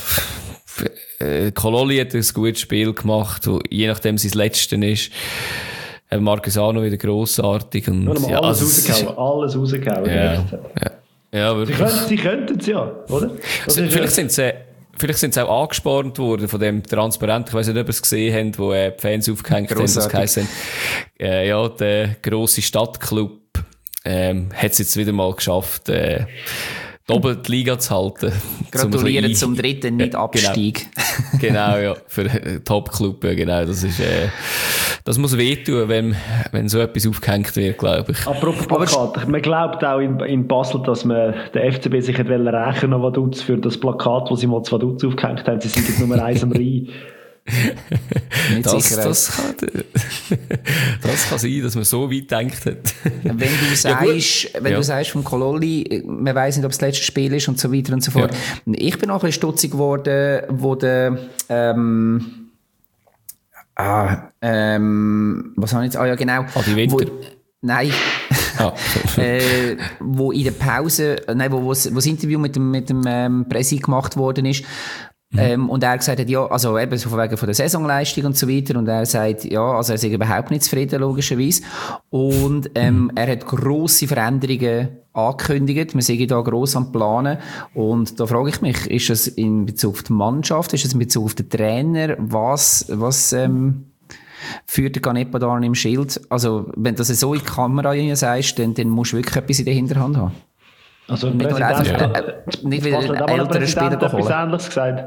Kololi hat ein gutes Spiel gemacht, wo, je nachdem sein letztes ist. Marquesano wieder grossartig. Und, ja, ja, alles also, rausgehauen, alles rausgehauen. Ja, ja, ja, wirklich. Sie könnten es ja, oder? Also, vielleicht sind sie, vielleicht sind sie auch angespornt worden von dem Transparent. Ich weiss nicht, ob ihr es gesehen habt, wo äh, die Fans aufgehängt haben, das geheißen äh, ja, der grosse Stadtclub ähm, hat es jetzt wieder mal geschafft, äh, doppelt die Liga zu halten. Gratulieren zum, zum dritten Nicht-Abstieg. Genau, genau, ja, für den Top-Club, ja, genau. Das ist, äh, das muss wehtun, wenn, wenn so etwas aufgehängt wird, glaube ich. Apropos Plakat, man glaubt auch in, in Basel, dass man der F C B sich rächen wollte, Vaduz für das Plakat, das sie mal zu Vaduz aufgehängt haben. Sie sind jetzt Nummer eins am Rhein. das, das, kann, das kann sein, dass man so weit gedacht hat. Wenn du sagst, ja, wenn ja. du sagst vom Kololi, man weiss nicht, ob es das letzte Spiel ist und so weiter und so fort. Ja. Ich bin auch ein bisschen stutzig geworden, wo der, ähm, ah, ähm, was habe ich jetzt? Ah, ja, genau. Adi Winter. Wo, nein. Ah. äh, wo in der Pause, nein, wo, wo, wo das Interview mit dem, mit dem, ähm, Pressi gemacht worden ist. Mhm. Ähm, und er gesagt hat, ja, also eben so von wegen von der Saisonleistung und so weiter. Und er sagt, ja, also er ist überhaupt nicht zufrieden, logischerweise. Und, ähm, mhm. er hat grosse Veränderungen angekündigt. Wir sind da gross am Planen. Und da frage ich mich, ist das in Bezug auf die Mannschaft? Ist das in Bezug auf den Trainer? Was, was, ähm, führt der Canepa da im Schild? Also, wenn du das so in die Kamera rein sagst, dann, dann musst du wirklich etwas in der Hinterhand haben. Also, nicht nur einfach, ja. äh, nicht wieder einen älteren Spieler holen. Etwas Ähnliches gesagt.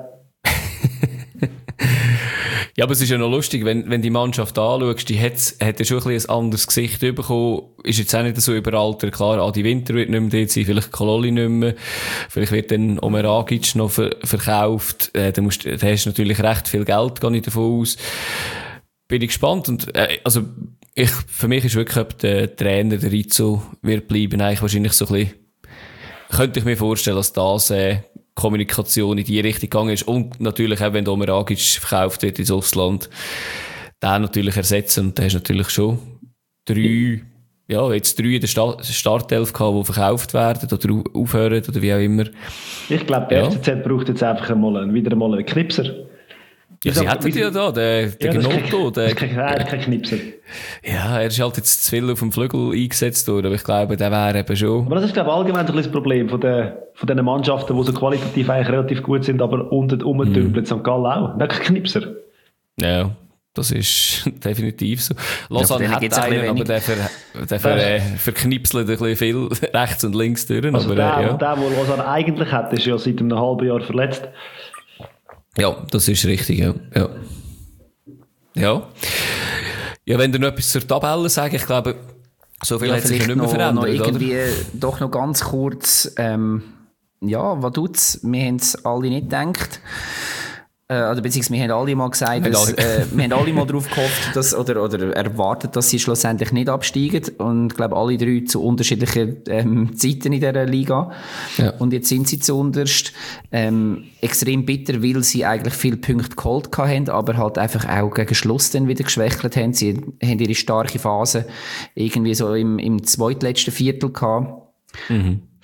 Ja, aber es ist ja noch lustig, wenn, wenn die Mannschaft anschaust, die hat, hat ja schon ein bisschen ein anderes Gesicht bekommen, ist jetzt auch nicht so überaltert. Klar, Adi Winter wird nicht mehr dort sein, vielleicht Kololi nicht mehr, vielleicht wird dann Omer Agic noch ver- verkauft, äh, da musst, da hast du natürlich recht viel Geld, gehe ich davon aus. Bin ich gespannt und, äh, also, ich, für mich ist wirklich, ob der Trainer, der Rizzo, wird bleiben, eigentlich wahrscheinlich so ein bisschen, könnte ich mir vorstellen, dass das, äh, Kommunikation in die Richtung gegangen ist. Und natürlich auch, wenn Omer Agic verkauft wird ins Ausland, den natürlich ersetzen. Und da hast du natürlich schon drei, ja, jetzt drei in der Sta- Startelf gehabt, die verkauft werden oder aufhören oder wie auch immer. Ich glaube, der ja. F C Z braucht jetzt einfach einmal, wieder einmal einen Knipser. Ja, sie hätten ja da, der, der ja, Gnotto. Der, kein, kein, kein Knipser. Ja, er ist halt jetzt zu viel auf dem Flügel eingesetzt worden, aber ich glaube, der wäre eben schon. Aber das ist, glaube ich, allgemein ein bisschen das Problem von den, von den Mannschaften, die so qualitativ eigentlich relativ gut sind, aber unten rumtümpeln. Mm. Sankt Gallen auch. Kein Knipser. Ja, das ist definitiv so. Lausanne ja, hat einen, aber der, ver, der ver, äh, verknipselt ein bisschen viel rechts und links durch. Also aber, der, äh, ja. der, der Lausanne eigentlich hat, ist ja seit einem halben Jahr verletzt. Ja, das ist richtig, ja. Ja. Ja, ja wenn du noch etwas zur Tabelle sagst, ich glaube, so viel ja, hat sich ja nicht mehr noch, verändert, noch irgendwie, oder? Doch noch ganz kurz, ähm, ja, was tut's? Wir haben es alle nicht gedacht. Äh, oder beziehungsweise wir haben alle mal gesagt, dass, äh, wir haben alle mal darauf gehofft, dass, oder, oder erwartet, dass sie schlussendlich nicht absteigen. Und ich glaube, alle drei zu unterschiedlichen ähm, Zeiten in dieser Liga. Ja. Und jetzt sind sie zuunterst. Ähm, extrem bitter, weil sie eigentlich viele Punkte geholt haben, aber halt einfach auch gegen Schluss dann wieder geschwächelt haben. Sie haben ihre starke Phase irgendwie so im, im zweitletzten Viertel gehabt. Mhm.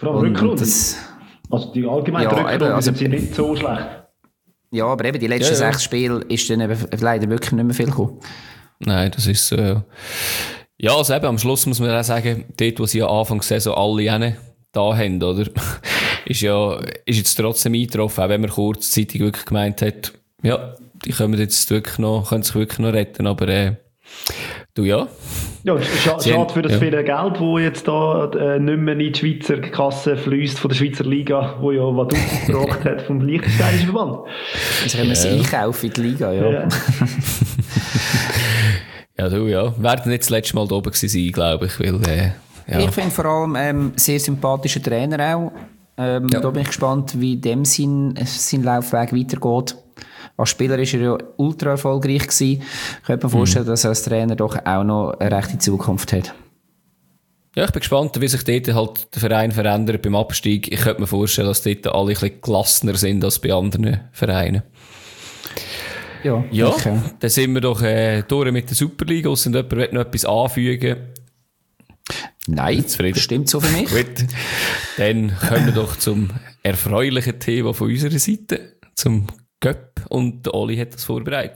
Vor allem Und Rückrunde. das, Also die allgemeine Ja, Rückrunde eben, also- sind nicht so schlecht. ja, aber eben die letzten Ja, ja. sechs Spiele ist dann eben leider wirklich nicht mehr viel gekommen. Nein, das ist so, ja. Ja, also eben, am Schluss muss man auch sagen, dort, wo sie ja Anfang der Saison alle hin da haben, oder? ist ja, ist jetzt trotzdem eingetroffen, auch wenn man kurzzeitig wirklich gemeint hat, ja, die können jetzt wirklich noch, können sich wirklich noch retten, aber, äh, du ja. Ja, scha Sie schade haben- für das ja. viele Geld, das jetzt da äh, nicht mehr in die Schweizer Kasse fließt von der Schweizer Liga, wo ja was gebracht hat vom Liechtensteinischen Verband. Also können wir sie einkaufen in die Liga, ja. Ja. Ja, du, ja. Werden nicht das letzte Mal da oben gewesen sein, glaube ich, weil, äh, ja. Ich finde vor allem ähm, sehr sympathischer Trainer auch. Ähm, Ja. Da bin ich gespannt, wie dem sein, sein Laufweg weitergeht. Als Spieler war er ja ultra erfolgreich gewesen. Ich könnte mir vorstellen, dass er als Trainer doch auch noch eine rechte Zukunft hat. Ja, ich bin gespannt, wie sich dort halt der Verein verändert beim Abstieg. Ich könnte mir vorstellen, dass dort alle ein bisschen gelassener sind als bei anderen Vereinen. Ja, Ja, ich, äh, dann sind wir doch äh, durch mit der Superliga. Und jemand will noch etwas anfügen. Nein, Zufrieden. stimmt so für mich. Gut, dann kommen wir doch zum erfreulichen Thema von unserer Seite, zum Göpp. Und der Oli hat das vorbereitet.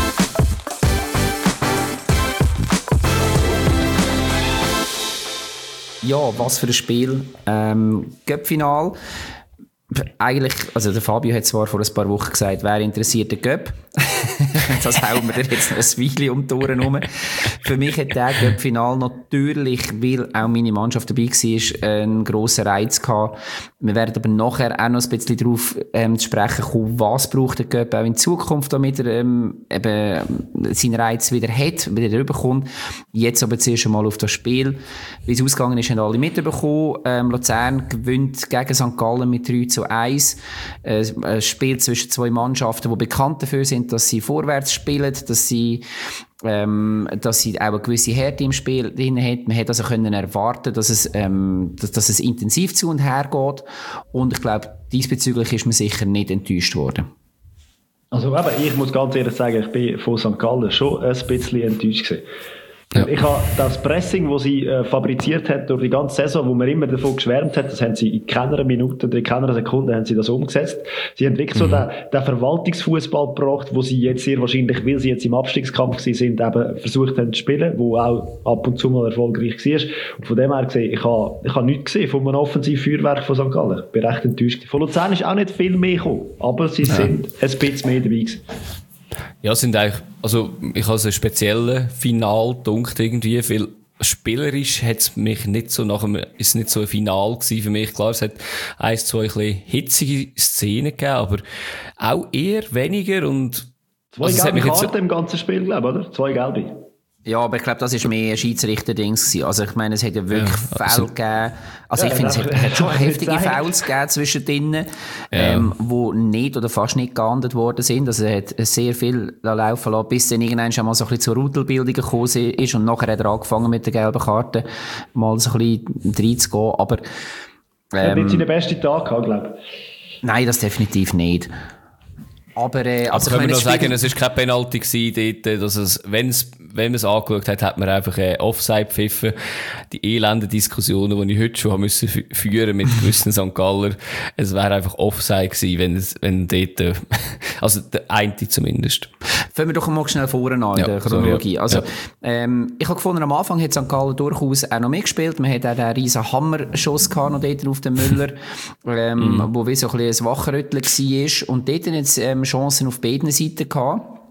Ja, was für ein Spiel. Ähm, Göpp-Final. Eigentlich, also der Fabio hat zwar vor ein paar Wochen gesagt, wer interessiert den Göpp? Das hauen wir dir jetzt noch ein Weile um die Ohren rum. Für mich hat der Göpp-Final natürlich, weil auch meine Mannschaft dabei war, einen grossen Reiz gehabt. Wir werden aber nachher auch noch ein bisschen darauf ähm, zu sprechen kommen, was braucht der Göpp auch in Zukunft, damit er ähm, eben seinen Reiz wieder hat, wieder rüberkommt. Jetzt aber zuerst einmal auf das Spiel. Wie es ausgegangen ist, haben alle mitbekommen. Ähm, Luzern gewinnt gegen Sankt Gallen mit drei zu eins. Äh, ein Spiel zwischen zwei Mannschaften, die bekannt dafür sind, dass sie vorwärts spielen, dass sie ähm, dass sie auch eine gewisse Härte im Spiel drin hat. Man hätte also können erwarten, dass es, ähm, dass, dass es intensiv zu und her geht. Und ich glaube, diesbezüglich ist man sicher nicht enttäuscht worden. Also eben, ich muss ganz ehrlich sagen, ich bin von Sankt Gallen schon ein bisschen enttäuscht gewesen. Ja. Ich habe das Pressing, das sie äh, fabriziert hat durch die ganze Saison, wo man immer davon geschwärmt hat, das haben sie in keiner Minute, in keiner Sekunde haben sie das umgesetzt. Sie haben wirklich Mhm. so den, den Verwaltungsfußball gebracht, wo sie jetzt sehr wahrscheinlich, weil sie jetzt im Abstiegskampf sind, eben versucht haben zu spielen, wo auch ab und zu mal erfolgreich war. Und von dem her gesehen, ich habe, ich habe nichts gesehen von einem Offensivfeuerwerk von Sankt Gallen. Ich bin recht enttäuscht. Von Luzern ist auch nicht viel mehr gekommen, aber sie Ja. sind ein bisschen mehr dabei gewesen. Ja, sind eigentlich, also ich habe ein spezielles Final gedunkt irgendwie, weil spielerisch hat es mich nicht so nach dem, ist nicht so ein Final gewesen für mich. Klar, es hat eins, zwei ein bisschen hitzige Szenen gegeben, aber auch eher weniger und Zwei also es hat gelbe mich jetzt- Karten im ganzen Spiel, glaube ich, oder? Zwei gelbe. Ja, aber ich glaube, das war mehr ein Schiedsrichter-Dings gewesen. Also ich meine, es hat ja wirklich Ja, Foul also- gegeben. Also Ja, ich finde, es hat, das- hat schon das heftige zeigt. Fouls gegeben zwischendrin, ähm, wo nicht oder fast nicht geahndet worden sind. Also er hat sehr viel laufen lassen, bis dann irgendwann schon mal so ein bisschen zur Rudelbildung gekommen ist und nachher hat er angefangen mit der gelben Karte mal so ein bisschen reinzugehen. Aber Er hat nicht ähm, seinen besten Tag gehabt, glaube ich. nein, das definitiv nicht. Aber, äh, Also also können wir noch das Spiel- sagen, es war kein Penalty gewesen dort, dass es, wenn's, wenn man es angeschaut hat, hat man einfach äh, Offside pfiffen. Die elenden Diskussionen, die ich heute schon haben müssen fü- führen mit gewissen Sankt Galler, es wäre einfach Offside gewesen, wenn es, wenn dort, äh, also der eine zumindest. Fangen wir doch mal schnell vorne an in Ja, der sorry, Chronologie. ja. Also, Ja. ähm, ich habe gefunden, am Anfang hat Sankt Gallen durchaus auch noch mitgespielt. Man hat auch den riesen Hammerschuss gehabt, noch dort auf den Müller, ähm, Mhm. wo wie so ein bisschen ein Wachrütteln war. Und dort hat es ähm, Chancen auf beiden Seiten gehabt.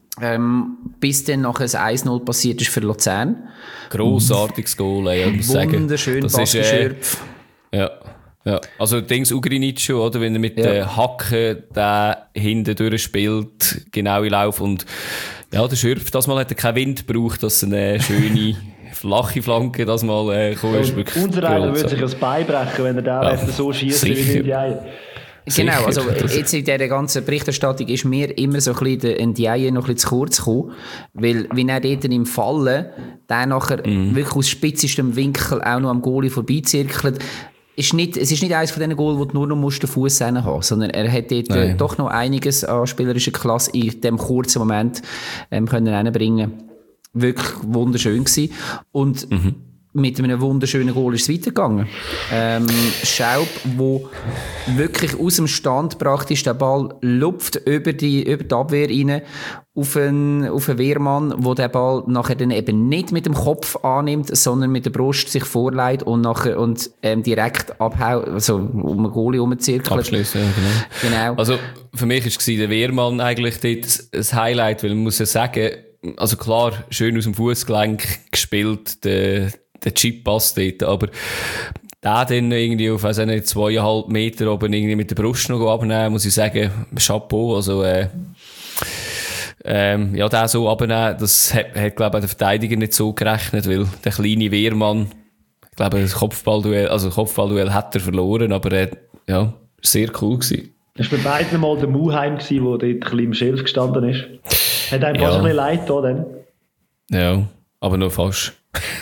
Ähm, bis dann noch ein eins null passiert ist für Luzern. Grossartiges Goal, ey, ich muss sagen. Wunderschön, Das ist, Basti äh, Schürpf. Ja. Ja, also Dings Ugrinic schon, oder? Wenn er mit Ja. den Hacken da hinten durchspielt, genau in Lauf. Und ja, der Schürpf, das Mal hat er keinen Wind gebraucht, dass eine schöne, flache Flanke das Mal äh, gekommen ist. Wirklich Unser einer würde gross. sich das Bein brechen, wenn er da Ja, ja, so schießt wie sicher. in die Eier. Genau, Sicher. also Das- jetzt in dieser ganzen Berichterstattung ist mir immer so ein bisschen der Ndiaye noch ein bisschen zu kurz gekommen, weil wenn er dort im Fallen dann nachher Mhm. wirklich aus spitzestem Winkel auch noch am Goalie vorbeizirkelt, ist nicht, es ist nicht eines von diesen Goals, wo du nur noch musst den Fuß haben musst, sondern er hat dort äh, Nein. doch noch einiges an spielerischer Klasse in dem kurzen Moment ähm, können reinbringen. Wirklich wunderschön gewesen. Und mit einem wunderschönen Goal ist es weitergegangen. Ähm, Schaub, wo wirklich aus dem Stand praktisch der Ball lupft über die, über die Abwehr rein auf einen, auf einen Wehrmann, wo der Ball nachher dann eben nicht mit dem Kopf annimmt, sondern mit der Brust sich vorleitet und nachher, und, ähm, direkt abhaut, also um einen Goalie rumzirkelt. Abschließen, ja, genau. Genau. Also, für mich war der Wehrmann eigentlich dort das Highlight, weil man muss ja sagen, also klar, schön aus dem Fußgelenk gespielt, der, der Chip-Pass dort, aber der dann irgendwie auf, also nicht zweieinhalb Meter oben irgendwie mit der Brust noch abnehmen, muss ich sagen, Chapeau, also, äh, ähm, ja, der so abnehmen, das hat, hat glaube ich, der Verteidiger nicht so gerechnet, weil der kleine Wehrmann, ich glaube, das Kopfballduell, also das Kopfballduell hat er verloren, aber, äh, ja, sehr cool gewesen. Das war bei beiden mal der Muheim, der dort ein bisschen im Schilf gestanden ist. Hat einem fast Ja. ein bisschen leid da dann. Ja, aber nur fast.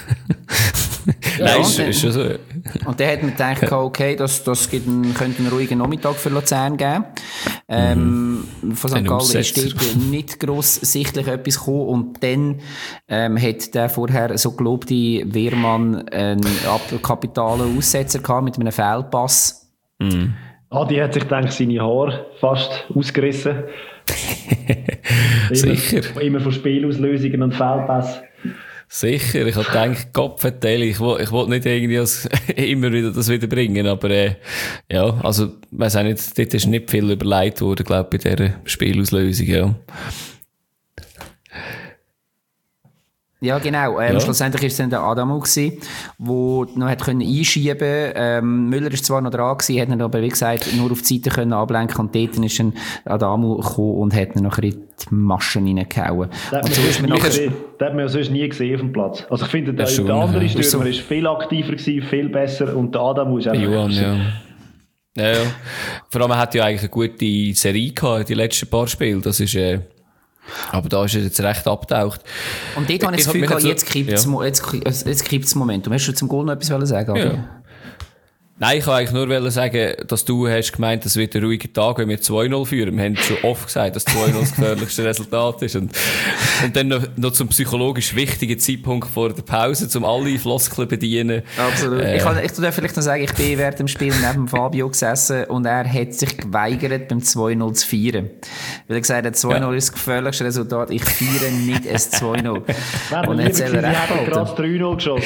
Nein, ist, ist schon so. Und dann hat man gedacht, okay, das, das gibt einen, könnte einen ruhigen Nachmittag für Luzern geben. Ähm, mhm. Von Sankt Gallen ist dort nicht gross sichtlich etwas gekommen. Und dann ähm, hat der vorher so gelobte Wehrmann einen kapitalen Aussetzer gehabt mit einem Fehlpass. Mhm. Ah, die hat sich, denke ich, seine Haare fast ausgerissen. Sicher. Immer, immer von Spielauslösungen und Fehlpässen. Sicher, ich habe gedacht, Gott vertelle, ich will, ich will nicht irgendwie als, immer wieder das wieder bringen, aber äh, ja, also, ich weiss auch nicht, dort ist nicht viel überlegt worden, glaube ich, bei dieser Spielauslösung, ja. Ja, genau. Ähm, Ja. Schlussendlich war es dann der Adamu gewesen, der noch hat können einschieben konnte. Ähm, Müller war zwar noch dran gewesen, hat ihn aber, wie gesagt, nur auf die Seite können ablenken und dort ist ein Adamu gekommen und hat ihn nachher in die Maschen reingehauen. Das Und so ist man hat nachher... man ja sonst nie gesehen auf dem Platz. Also ich finde, der, Ja, schon, der andere ja. Stürmer So. ist viel aktiver gewesen, viel besser und der Adamu ist einfach... Johann, ja. Ja, ja. Vor allem, er hat ja eigentlich eine gute Serie gehabt, die letzten paar Spiele, das ist, äh, aber da ist er jetzt recht abgetaucht. Und dort habe ich das Gefühl mich gehabt, so- jetzt kippt es ja. jetzt, jetzt kippt's Momentum. Hast du zum Goal noch etwas wollen sagen? Ja. Adi? Nein, ich wollte eigentlich nur wollen sagen, dass du hast gemeint, es wird ein ruhiger Tag, wenn wir zwei null führen. Wir haben schon oft gesagt, dass zwei null das gefährlichste Resultat ist. Und, und dann noch, noch zum psychologisch wichtigen Zeitpunkt vor der Pause, um alle Floskeln bedienen. Absolut. Äh, Ich, kann, ich darf vielleicht noch sagen, ich bin während dem Spiel neben Fabio gesessen und er hat sich geweigert, beim zwei null zu feiern. Weil er gesagt hat, zwei null Ja. ist das gefährlichste Resultat, ich feiere nicht ein zwei null. Wäre Und mir dann lieber hat gewesen, er sie recht hätten behalten. gerade das drei null geschossen.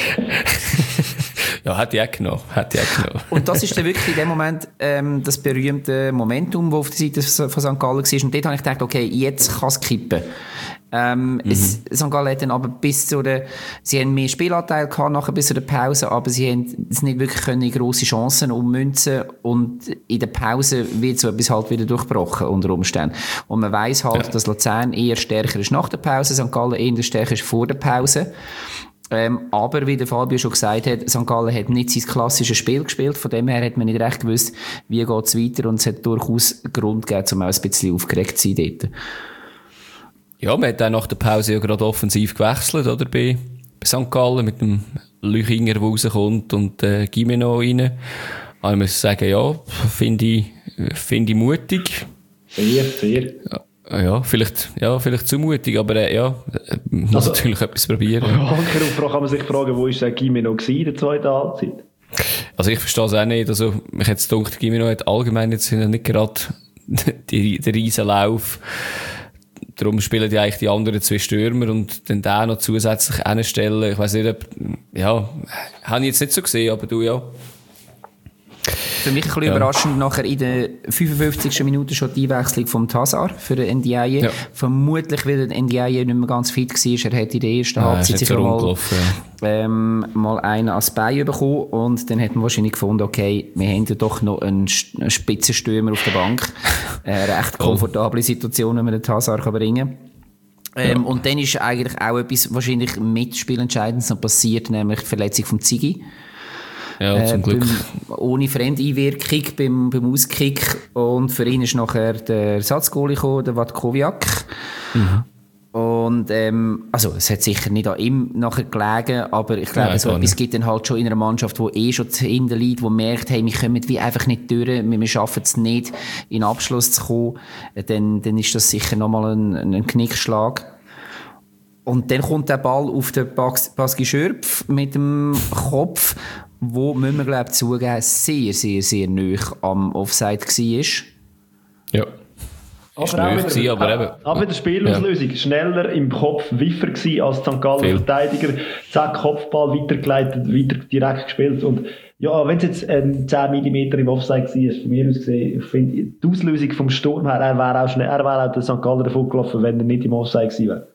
Ja, hat die auch genommen. Hat die auch genommen. Und das ist dann wirklich in dem Moment ähm, das berühmte Momentum, das auf der Seite von Sankt Gallen war. Und dort habe ich gedacht, okay, jetzt kann es kippen. Ähm, mhm. es, Sankt Gallen hat dann aber bis zu der, sie haben mehr Spielanteil gehabt, nachher bis zu der Pause, aber sie haben es nicht wirklich können, grosse Chancen ummünzen und in der Pause wird so etwas halt wieder durchbrochen unter Umständen. Und man weiss halt, ja. dass Luzern eher stärker ist nach der Pause, Sankt Gallen eher stärker ist vor der Pause. Ähm, aber, wie der Fabio schon gesagt hat, Sankt Gallen hat nicht sein klassisches Spiel gespielt. Von dem her hat man nicht recht gewusst, wie geht es weiter. Und es hat durchaus Grund gegeben, um auch ein bisschen aufgeregt zu sein dort. Ja, man hat auch nach der Pause ja gerade offensiv gewechselt, oder? Bei, bei Sankt Gallen mit dem Lüchinger, der rauskommt, und äh, Gimeno rein. Also ich muss sagen, ja, finde ich, find ich mutig. Fair, fair. Ja. Ja, vielleicht, ja, vielleicht zu mutig, aber äh, ja, muss Also, natürlich etwas probieren. Anker kann man sich fragen, wo war der Gimeno in der zweiten Halbzeit? Also ich verstehe es auch nicht. Also mich hat es gedacht, Gimeno hat allgemein jetzt nicht gerade die, den riesen Lauf. Darum spielen die eigentlich die anderen zwei Stürmer und dann den noch zusätzlich hinstellen. Ich weiss nicht, ob, ja, habe ich jetzt nicht so gesehen, aber du ja. Für mich ein bisschen ja. überraschend, nachher in der fünfundfünfzigsten Minute schon die Einwechslung vom Tassar für den Ndiaye. Ja. Vermutlich, weil der Ndiaye nicht mehr ganz fit war. Er hat in der ersten ja, Halbzeit sicher mal, ja. ähm, mal einen als Bein bekommen und dann hat man wahrscheinlich gefunden, okay, wir haben ja doch noch einen, einen Spitzenstürmer auf der Bank. Eine recht komfortable Situation, wenn man den Tassar bringen kann. Ähm, ja. Und dann ist eigentlich auch etwas wahrscheinlich mitspielentscheidendes noch passiert, nämlich die Verletzung vom Ziggy. Ja, zum äh, Glück. Beim, ohne Fremdeinwirkung beim, beim Auskick. Und für ihn ist nachher der Ersatzgoalie gekommen, der Watkowiak. Mhm. Und, ähm, also, es hat sicher nicht an ihm nachher gelegen, aber ich glaube, ja, so etwas gibt dann halt schon in einer Mannschaft, die eh schon hinten liegt, die merkt, hey, wir kommen wie einfach nicht durch, wir, wir schaffen es nicht, in den Abschluss zu kommen, dann, dann ist das sicher nochmal ein, ein Knickschlag. Und dann kommt der Ball auf den Baski Schürpf mit dem Kopf, wo, müssen wir glaube ich zugeben, sehr, sehr, sehr nahe am Offside war. Ja. Aber Ist auch nicht, wieder, aber eben. auch wieder Spielauslösung. Ja. Schneller im Kopf Wiffer gewesen als Sankt Galler Verteidiger. Zack, Kopfball weitergeleitet, weiter direkt gespielt. Und ja, wenn es jetzt ähm, zehn Millimeter im Offside war, von mir aus gesehen, ich finde, die Auslösung vom Sturm her, er wäre auch, schnell, er wäre auch der Sankt Galler davon gelaufen, wenn er nicht im Offside gewesen wäre.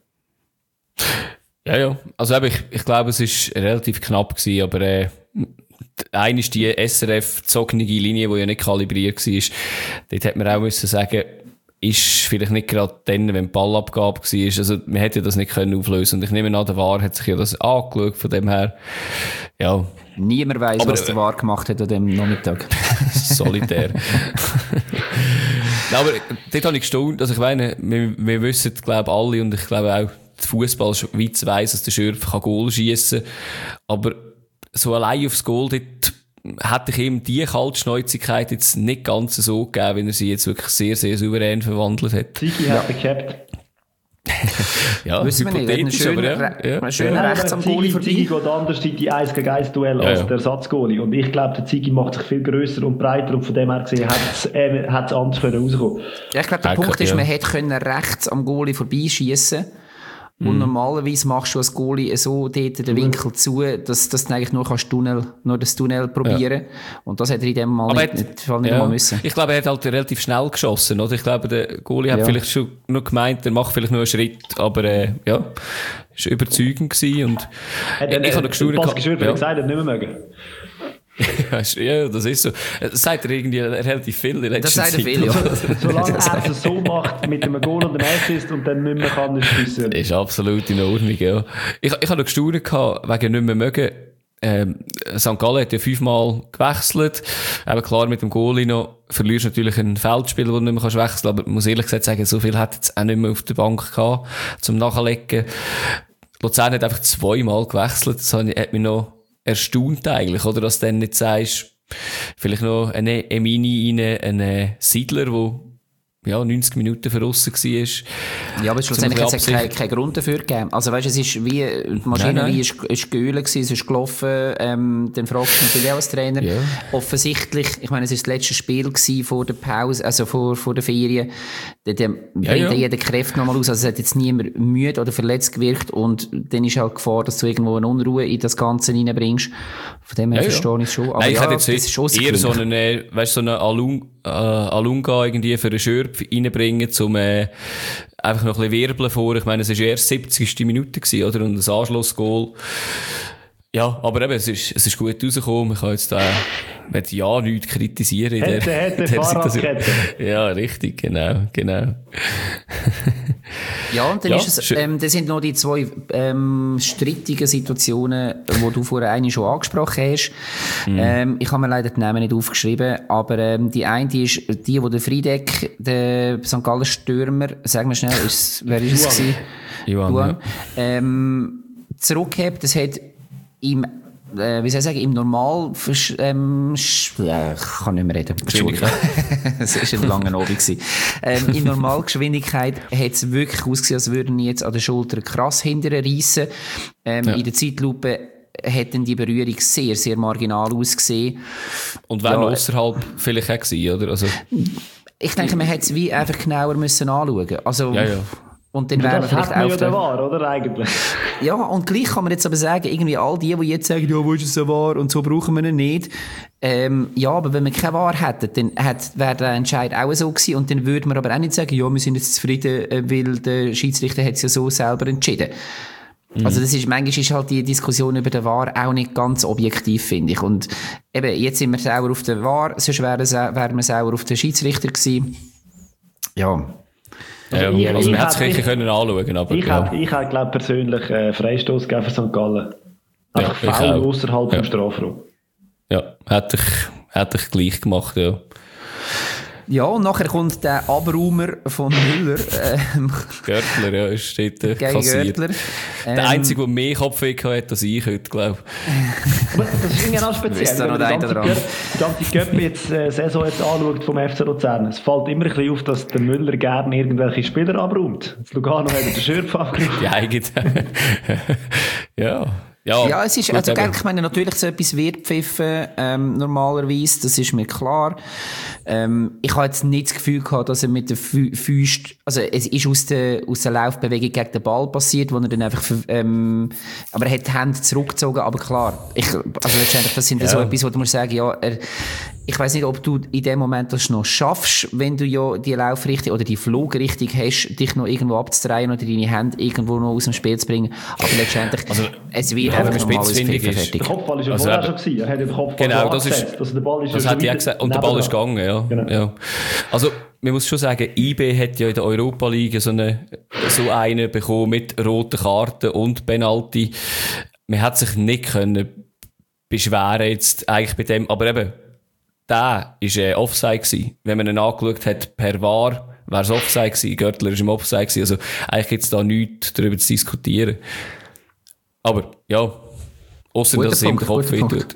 Ja, ja. Also eben, ich, ich glaube, es war relativ knapp gewesen, aber äh, eine ist die S R F-gezogene Linie, die ja nicht kalibriert war. Dort hätte man auch müssen sagen, ist vielleicht nicht gerade dann, wenn die Ballabgabe war. Also, man hätte das nicht können auflösen. Und ich nehme an, der V A R hat sich ja das angeschaut, von dem her, ja. Niemand weiss, aber, was der V A R gemacht hat an dem Nachmittag. Solitär. Nein, aber dort habe ich gestaunt. Also, ich meine, wir, wir wissen, glaube alle, und ich glaube auch, die Fußballschweiz weiss, dass der Schürpf kann Goal schiessen kann. Aber so allein aufs Goal, dort hätte ich ihm die Kaltschnäuzigkeit jetzt nicht ganz so gegeben, wenn er sie jetzt wirklich sehr, sehr souverän verwandelt hat. Ziggy hat er gehabt. Ja, wissen wir nicht. Ein schöner, ja. ja. schöner ja. rechts am Goalie vorbei. Ziggy geht anders in die eins gegen eins Duell ja, als ja. der Ersatzgoalie. Und ich glaube, der Ziggy macht sich viel grösser und breiter und von dem her gesehen hat es äh, anders rauskommen. Ja, ich glaube, der Ecke, Punkt ist, ja. man hätte rechts am Goalie vorbeischiessen. Und mm. normalerweise machst du als Goalie so dort den Winkel zu, dass, dass du eigentlich nur kannst Tunnel, nur das Tunnel probieren. Ja. Und das hätte er in dem Mal nicht, nicht, nicht, nicht ja. mal müssen. Ich glaube, er hat halt relativ schnell geschossen, oder? Ich glaube, der Goalie hat ja. vielleicht schon nur gemeint, er macht vielleicht nur einen Schritt, aber, äh, ja, ist überzeugend gewesen und hat er, ich habe gestaunt. Pass geschürt, wenn er gesagt hat, nicht mehr mögen. Ja, das ist so. Das sagt er irgendwie relativ viel in Das sagt er viel, ja. Solange er es so macht, mit einem Goal und einem Assist und dann nicht mehr kann, ist es besser. Ist absolut in Ordnung, ja. Ich, ich habe noch gestaunt gehabt, wegen nicht mehr mögen. Ähm, Sankt Gallen hat ja fünfmal gewechselt. Eben klar, mit dem Goalie noch verlierst du natürlich ein Feldspiel, das du nicht mehr wechseln kannst. Aber ich muss ehrlich gesagt sagen, so viel hat jetzt auch nicht mehr auf der Bank gehabt, zum Nachlegen. Luzern hat einfach zweimal gewechselt. Das hat mich noch erstaunt eigentlich, oder? Dass du dann nicht sagst, vielleicht noch eine Emini rein, einen Siedler, der ja, neunzig Minuten verrissen war. Ja, aber schlussendlich hat es keinen kein Grund dafür gegeben. Also weißt du, es ist wie, die Maschinerie ist, ist geölt gewesen, es ist gelaufen, ähm, dann fragst du natürlich auch als Trainer. Ja. Offensichtlich, ich meine, es war das letzte Spiel gewesen vor der Pause, also vor, vor der Ferien. Da ja, bringt ja. jeder Kräfte nochmal aus. Also es hat jetzt niemand müde oder verletzt gewirkt und dann ist halt Gefahr, dass du irgendwo eine Unruhe in das Ganze reinbringst. Von dem her ja, verstehe ich es schon. Aber Nein, ich ja, hätte jetzt das ist schon eher so eine, weißt, so eine Alung, äh, Alunga irgendwie für einen Schürpf reinbringen, um äh, einfach noch ein bisschen wirbeln vor. Ich meine, es war erst siebzigste Minute gewesen, oder? Und das Anschlussgoal. Ja, aber eben, es ist, es ist gut rausgekommen. Ich kann jetzt da, äh, ja nichts kritisieren. In der, hätte, hätte, Fahrradkette. Ja, richtig, genau, genau. Ja, und dann ja, ist es, ähm, das sind noch die zwei, ähm, strittigen Situationen, die du vorher eine schon angesprochen hast. Mm. Ähm, ich habe mir leider die Namen nicht aufgeschrieben, aber, ähm, die eine die ist die, wo der Friedeck, der Sankt Galler Stürmer, sagen wir schnell, ist, wer ist es gewesen? Johann, Johann. ja. Ähm, zurückgehabt, das hat im, äh, wie soll ich sagen, im Normal, ähm, ja, ich kann nicht mehr reden. Entschuldigung. Es war ein langer Abend gewesen. Ähm, in Normalgeschwindigkeit hat es wirklich ausgesehen, als würden jetzt an der Schulter krass hinterher reissen. Ähm, ja. In der Zeitlupe hat dann die Berührung sehr, sehr marginal ausgesehen. Und wäre ja, noch ausserhalb vielleicht auch gewesen, oder? Also, ich denke, man hätte es wie einfach genauer müssen anschauen. Also, ja, ja. Und dann wären wir vielleicht auch. Das ja wahr, oder? Eigentlich. Ja, und gleich kann man jetzt aber sagen, irgendwie all die, die jetzt sagen, ja, wo ist es so wahr und so brauchen wir ihn nicht. Ähm, ja, aber wenn wir keine Wahr hätten, dann wäre der Entscheid auch so gewesen und dann würde man aber auch nicht sagen, ja, wir sind jetzt zufrieden, weil der Schiedsrichter hat es ja so selber entschieden. Mhm. Also das ist, manchmal ist halt die Diskussion über den V A R auch nicht ganz objektiv, finde ich. Und eben, jetzt sind wir sauer auf den V A R, sonst wären wir sauer auf den Schiedsrichter gewesen. Ja. Also, ja, ich, also man hätte es sicher können anschauen, aber ich ja. hätte, ich hätte glaube persönlich äh, Freistoß gegeben für Sankt Gallen. Einfach ja, faul außerhalb ja. vom Strafraum. Ja, hätte ich, hätte ich gleich gemacht, ja. Ja, und nachher kommt der Abraumer von Müller. Ähm, Görtler, ja, steht äh, gegen kassiert. Görtler. Ähm, Der Einzige, der mehr Kopfweh hat als ich heute, glaube ich. Aber das ist irgendwie auch speziell. Wisst ihr Wenn noch man den die einen oder ganze Göpp- die ganze Göpp jetzt, äh, Saison jetzt anschaut vom F C Luzern, es fällt immer ein bisschen auf, dass der Müller gerne irgendwelche Spieler abräumt. Das Lugano hat den Schürf abgerufen. Die eigene. ja. Ja, Ja, es ist, gut, also, eben. gell, ich meine, natürlich so etwas wird pfiffen, ähm, normalerweise, das ist mir klar. Ähm, ich habe jetzt nicht das Gefühl gehabt, dass er mit der Fü Füßt, also, es ist aus der, aus der Laufbewegung gegen den Ball passiert, wo er dann einfach, ähm, aber er hat die Hände zurückgezogen, aber klar, ich, also letztendlich, das sind ja. so etwas, wo du musst sagen, ja, er, ich weiss nicht, ob du in dem Moment das noch schaffst, wenn du ja die Laufrichtung oder die Flugrichtung hast, dich noch irgendwo abzudrehen oder deine Hände irgendwo noch aus dem Spiel zu bringen. Aber letztendlich, also, es wird ja, einfach nochmal spitzfindig alles ist. fertig. Der Kopfball ist ja Also vorher eben- schon gewesen. Er hat ja den Kopfball Genau, schon das ist- abgesetzt. Also der Ball ist Das ja hat schon ich auch wieder gesagt. Und der Ball ist nebendran. gegangen, ja. Genau. ja. Also, man muss schon sagen, I B hat ja in der Europa League so eine, so eine bekommen mit roten Karten und Penalty. Man hat sich nicht können beschweren jetzt eigentlich bei dem, aber eben, der war äh, Offside gewesen. Wenn man ihn angeschaut hat per V A R, wäre es Offside gewesen. Görtler ist im Offside gewesen. Also, eigentlich gibt es da nichts darüber zu diskutieren. Aber, ja. Ausser, Guter dass es ihm Punkt, den Kopf guter wehtut.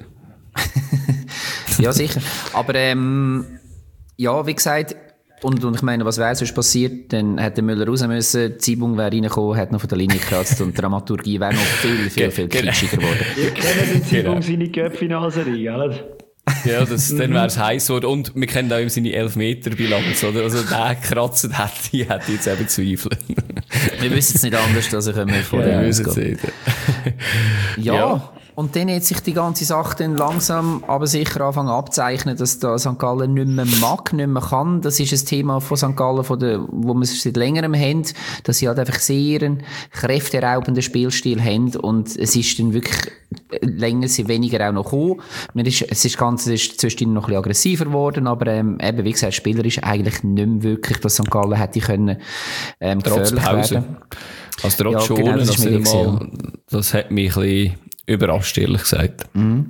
Ja, sicher. Aber, ähm, ja, wie gesagt, und, und ich meine, was wäre sonst passiert? Dann hätte Müller raus müssen, Zibung wäre reingekommen, hätte noch von der Linie gekratzt und die Dramaturgie wäre noch viel, viel, viel Genau. kitschiger geworden. Wir kennen den Zibung Genau. seine Göpp-Finalserie, gell? Ja, das, dann wäre es heiß geworden. Und wir kennen auch ihm seine Elfmeter-Bilanz, oder? Also, der kratzt hätte ich hätte jetzt eben Zweifel. Wir wissen es nicht anders, dass ich mir vor Ja, dem wir müssen es ausgehe. sehen. Ja, Ja. und dann hat sich die ganze Sache dann langsam, aber sicher anfangen abzeichnen, dass da Sankt Gallen nicht mehr mag, nicht mehr kann. Das ist ein Thema von Sankt Gallen, von der, wo wir es seit längerem haben, dass sie halt einfach sehr einen kräfteraubenden Spielstil haben und es ist dann wirklich länger, sie weniger auch noch gekommen. Man ist, es ist ganz, es ist zwischendurch noch ein bisschen aggressiver geworden, aber ähm, eben, wie gesagt, Spieler ist eigentlich nicht mehr wirklich, dass Sankt Gallen hätte können, ähm, Trotz gefährlich Pause. werden. Also, trotz Ja, schon, genau, das das, ist mir das, mal, das hat mich ein bisschen überrascht, ehrlich gesagt.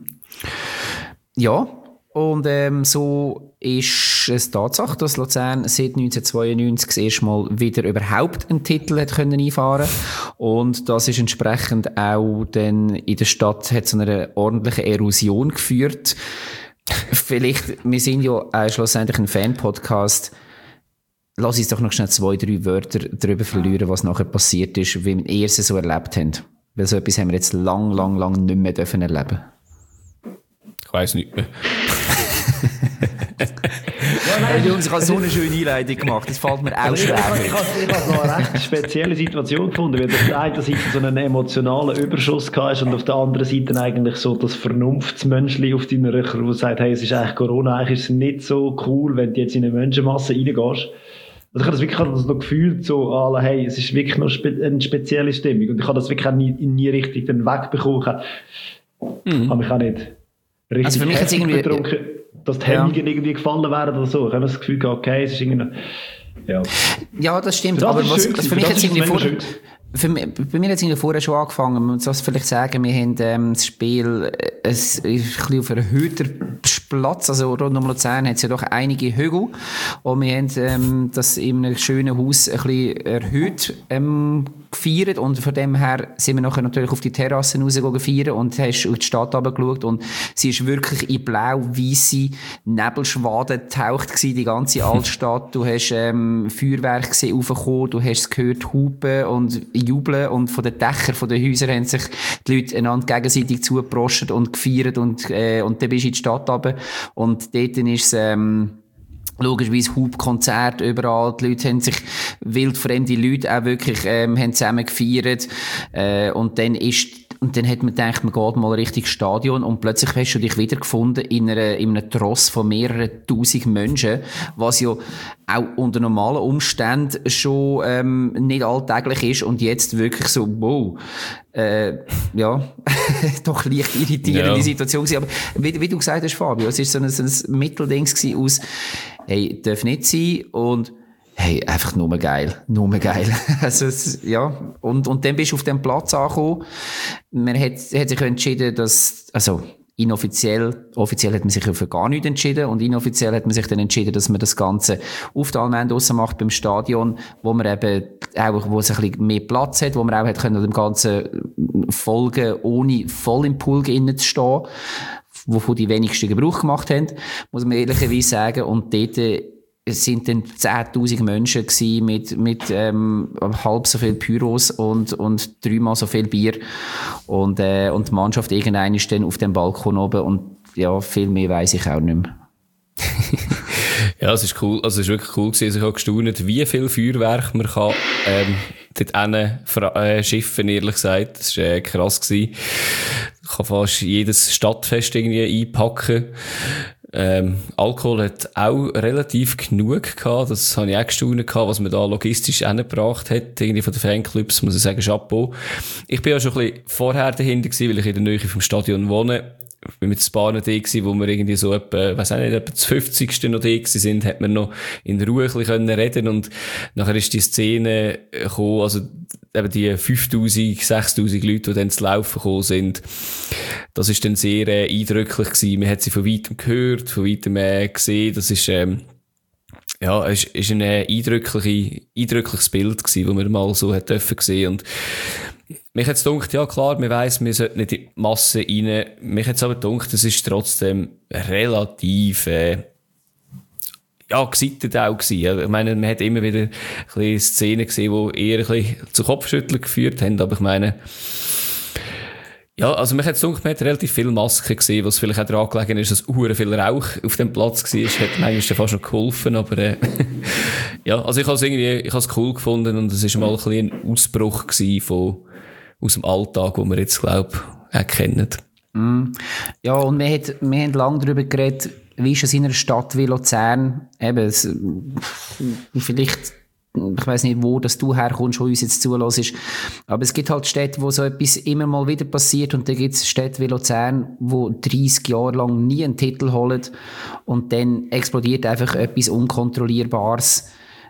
Ja, und ähm, so ist es Tatsache, dass Luzern seit neunzehnhundertzweiundneunzig das erste Mal wieder überhaupt einen Titel hat können einfahren. Und das ist entsprechend auch dann in der Stadt hat zu einer ordentlichen Erosion geführt. Vielleicht, wir sind ja äh, schlussendlich ein Fan-Podcast. Lass uns doch noch schnell zwei, drei Wörter darüber verlieren, was nachher passiert ist, wie wir es so erlebt haben. Weil so etwas haben wir jetzt lang, lang, lang nicht mehr dürfen erleben. Ich weiss nicht mehr. Hey, Jungs, ich habe so eine schöne Einleitung gemacht. Das fällt mir auch Also ich schwer. habe ich habe- ich habe noch eine recht spezielle Situation gefunden, weil auf der einen Seite so einen emotionalen Überschuss hast und auf der anderen Seite eigentlich so das Vernunftsmenschli auf deiner Rücken, das sagt, hey, es ist eigentlich Corona, eigentlich ist es nicht so cool, wenn du jetzt in eine Menschenmasse reingehst. Also ich habe das wirklich ich habe das noch gefühlt, so, alle, hey, es ist wirklich noch spe eine spezielle Stimmung und ich habe das wirklich auch nie, nie richtig dann wegbekommen. Ich habe, Mhm. habe mich auch nicht richtig Also für mich hat's heftig irgendwie- betrunken, dass die Ja. Hemmungen irgendwie gefallen wären oder so. Ich habe das Gefühl gehabt, okay, es ist irgendwie, ja. Ja, das stimmt. Das aber ist was, schön also gewesen. für mich Das hat es ist irgendwie mega vor, schön. für mich, bei mir hat es irgendwie vorher schon angefangen. Man muss das vielleicht sagen, wir haben ähm, das Spiel äh, es ist ein bisschen auf erhöhter Platz. Also rund um Luzern hat es ja doch einige Hügel. Und wir haben ähm, das in einem schönen Haus ein bisschen erhöht ähm, gefeiert. Und von dem her sind wir nachher natürlich auf die Terrassen rausgegangen feiern und hast auf die Stadt runtergeschaut. Und sie ist wirklich in blau-weisse Nebelschwaden getaucht gewesen, die ganze Altstadt. Du hast ähm, Feuerwerk gesehen, raufgekommen, du hast es gehört, hupen und jubeln. Und von den Dächern von den Häusern haben sich die Leute einander gegenseitig zugeprostet und gefeiert. Und, äh, und dann bist du in die Stadt runter. Und dort ist es, ähm, logischerweise Hubkonzert überall. Die Leute haben sich, wildfremde Leute auch wirklich, ähm, haben zusammen gefeiert. Äh, und dann ist, und dann hat man gedacht, man geht mal Richtung Stadion und plötzlich hast du dich wiedergefunden in einer, in einem Tross von mehreren tausend Menschen, was ja auch unter normalen Umständen schon, ähm, nicht alltäglich ist und jetzt wirklich so, wow, äh, ja, doch leicht irritierende Ja. Situation gewesen. Aber wie, wie du gesagt hast, Fabio, es ist so ein, so ein Mittelding gewesen aus, hey, darf nicht sein und hey, einfach nur geil, nur geil. Also, es, ja. Und, und dann bist du auf dem Platz angekommen. Man hat, hat sich entschieden, dass, also, inoffiziell, offiziell hat man sich für gar nichts entschieden und inoffiziell hat man sich dann entschieden, dass man das Ganze auf der Allmend draussen macht beim Stadion, wo man eben auch, wo es ein bisschen mehr Platz hat, wo man auch hat können dem Ganzen folgen, ohne voll im Pool innen zu stehen, wovon die wenigsten Gebrauch gemacht haben, muss man ehrlicherweise sagen. Und dort es sind dann zehntausend Menschen gewesen mit, mit ähm, halb so viel Pyros und, und dreimal so viel Bier. Und, äh, und die Mannschaft irgendwann ist dann auf dem Balkon oben und ja, viel mehr weiss ich auch nicht mehr. Ja, es ist cool, also es ist wirklich cool gewesen. Ich habe gestaunt, wie viel Feuerwerk man kann, ähm, dort hinten äh, schiffen, ehrlich gesagt. Das war äh, krass gewesen. Ich kann fast jedes Stadtfest irgendwie einpacken. Ähm, Alkohol hat auch relativ genug gehabt. Das habe ich auch gestaunt gehabt, was man da logistisch hingebracht hat. Irgendwie von den Fanclubs, muss ich sagen, Chapeau. Ich bin ja schon ein bisschen vorher dahinter gewesen, weil ich in der Nähe vom Stadion wohne. Ich bin mit ein paar noch da gewesen, wo wir irgendwie so etwa, weiss auch nicht, etwa das fünfzigste noch da gewesen sind, hat man noch in Ruhe ein bisschen reden können und nachher ist die Szene gekommen, also eben die fünftausend, sechstausend Leute, die dann zu laufen gekommen sind. Das ist dann sehr äh, eindrücklich gewesen. Man hat sie von weitem gehört, von weitem äh, gesehen. Das ist, ähm, ja, ist, ist ein äh, eindrückliche, eindrückliches Bild gewesen, das man mal so hat dürfen sehen. Und mich hat's gedacht, ja klar, man weiss, wir sollten nicht in die Masse rein. Mich hat's aber gedacht, es ist trotzdem relativ, äh, ja, gesittet auch gewesen. Ich meine, man hat immer wieder ein bisschen Szenen gesehen, die eher ein bisschen zu Kopfschütteln geführt haben, aber ich meine, ja, also mich hat's gedacht, man hat relativ viele Masken gesehen, was vielleicht auch daran gelegen ist, dass hure viel Rauch auf dem Platz war. Hat mir eigentlich fast noch geholfen, aber äh, ja, also ich habe es irgendwie, ich habe es cool gefunden und es war mal ein bisschen ein Ausbruch gewesen von aus dem Alltag, den wir jetzt, glaube ich, auch kennen. Mm. Ja, und wir, hat, wir haben lange darüber geredet, wie ist es in einer Stadt wie Luzern, eben, es, vielleicht, ich weiss nicht, wo dass du herkommst, wo uns jetzt zulässt, aber es gibt halt Städte, wo so etwas immer mal wieder passiert und dann gibt es Städte wie Luzern, wo dreissig Jahre lang nie einen Titel holen und dann explodiert einfach etwas Unkontrollierbares,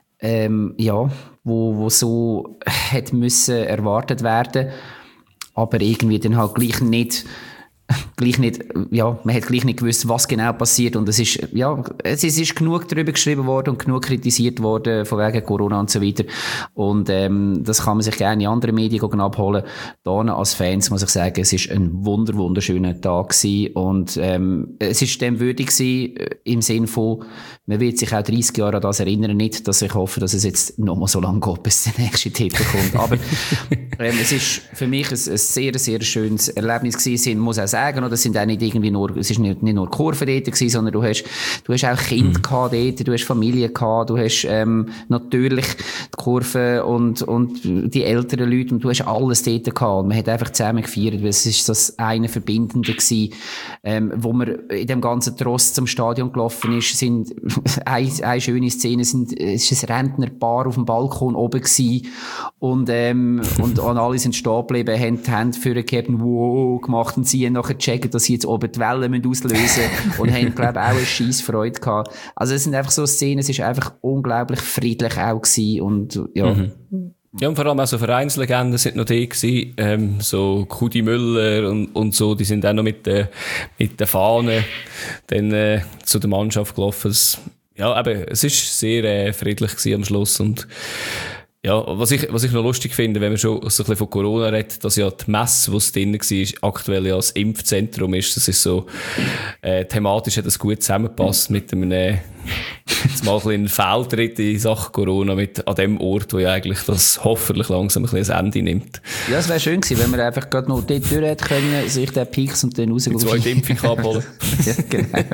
ähm, ja, wo, wo so hat müssen erwartet werden, aber irgendwie dann halt gleich nicht, gleich nicht, ja, man hat gleich nicht gewusst, was genau passiert und es ist, ja, es ist, es ist genug darüber geschrieben worden und genug kritisiert worden von wegen Corona und so weiter und ähm, das kann man sich gerne in anderen Medien abholen. Da als Fans muss ich sagen, es ist ein wunder wunderschöner Tag gewesen und ähm, es ist dem würdig gewesen, im Sinn von, man wird sich auch dreissig Jahre an das erinnern, nicht, dass ich hoffe, dass es jetzt noch mal so lange geht, bis der nächste Titel kommt, aber ähm, es ist für mich ein, ein sehr, sehr schönes Erlebnis gewesen. Ich muss auch sagen, das sind auch nicht irgendwie nur, es ist nicht, nicht nur Kurven dort gewesen, sondern du hast, du hast auch Kinder mhm. gehabt dort, du hast Familie gehabt, du hast ähm, natürlich die Kurven und, und die älteren Leute und du hast alles dort gehabt und man hat einfach zusammen gefeiert, weil es ist das eine Verbindende gewesen, ähm, wo man in dem ganzen Trost zum Stadion gelaufen ist, sind eine, eine schöne Szene, sind, es ist ein Rentnerpaar auf dem Balkon oben gewesen und, ähm, und, und alle sind stehen geblieben, haben die Hände vorgehabt und wow gemacht und sie haben nachher checken, dass sie jetzt oben die Wellen auslösen müssen und haben, glaube ich, auch eine scheisse Freude gehabt. Also es sind einfach so Szenen, es war einfach unglaublich friedlich auch gewesen und ja. Mhm. Ja, und vor allem auch so Vereinslegenden sind noch die gewesen, ähm, so Kudi Müller und, und so, die sind auch noch mit der, mit der Fahne dann, äh, zu der Mannschaft gelaufen. Es, ja, eben, es ist sehr äh, friedlich gewesen am Schluss und ja, was ich, was ich noch lustig finde, wenn man schon so ein bisschen von Corona redet, dass ja die Messe, die es drin war, aktuell ja das Impfzentrum ist. Das ist so, äh, thematisch hat das gut zusammengepasst mit einem, äh, jetzt mal ein bisschen Fehltritt in Sachen Corona mit, an dem Ort, wo ja eigentlich das hoffentlich langsam ein bisschen ein Ende nimmt. Ja, es wäre schön gewesen, wenn man einfach gerade noch dort durch hätte können, sich den Pieks und dann rausgehen. Die zweite Impfung abholen. Ja, genau.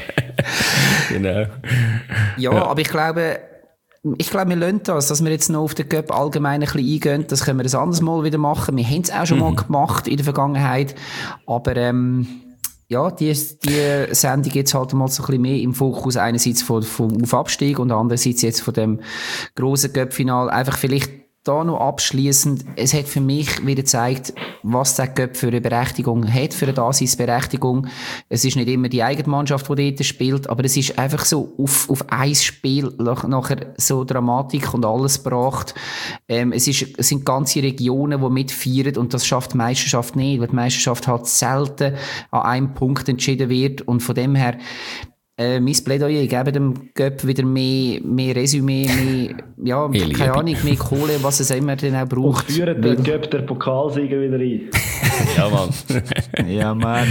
Genau. Ja, ja, aber ich glaube, Ich glaube, wir lassen das, dass wir jetzt noch auf den Cup allgemein ein bisschen eingehen. Das können wir ein anderes Mal wieder machen. Wir haben es auch schon mhm. mal gemacht in der Vergangenheit. Aber ähm, ja, die, die Sendung jetzt halt mal so ein bisschen mehr im Fokus. Einerseits vom, vom Aufabstieg und andererseits jetzt von dem grossen Cup-Final. Einfach vielleicht da noch abschliessend, es hat für mich wieder gezeigt, was der Cup für eine Berechtigung hat, für eine Daseinsberechtigung. Es ist nicht immer die eigene Mannschaft, die dort spielt, aber es ist einfach so auf, auf ein Spiel nachher so Dramatik und alles gebracht. Ähm, es, ist, es sind ganze Regionen, die mitfeiern und das schafft die Meisterschaft nicht, weil die Meisterschaft halt selten an einem Punkt entschieden wird und von dem her Äh, mein Plädoyer, ich gebe dem Göpp wieder mehr, mehr Resümee, mehr, ja, Mehr keine Liebe. Ahnung, mehr Kohle, was es immer denn auch braucht. Und führen den Göpp der Pokalsieger wieder ein. Ja, Mann. Ja, Mann.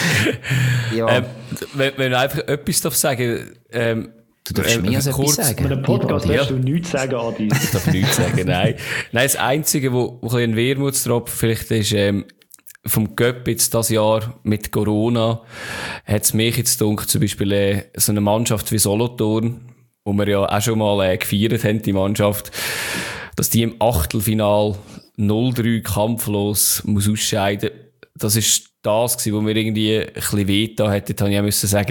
Ja. ähm, wenn, wenn ich einfach etwas darf sagen ähm, Du darfst mir also etwas sagen. In einem Podcast Ja. darfst du nichts sagen, Adi. Ich darf nichts sagen, nein. Nein, das Einzige, wo, wo ein Wermutstropfen vielleicht ist, ähm, vom Göpp jetzt das Jahr mit Corona, hat es mich jetzt gedacht, zum Beispiel äh, so eine Mannschaft wie Solothurn, wo wir ja auch schon mal äh, gefeiert haben, die Mannschaft, dass die im Achtelfinal null drei kampflos muss ausscheiden. Das ist das gewesen, wo mir irgendwie ein bisschen wehgetan hat. Dort habe ich auch müssen sagen,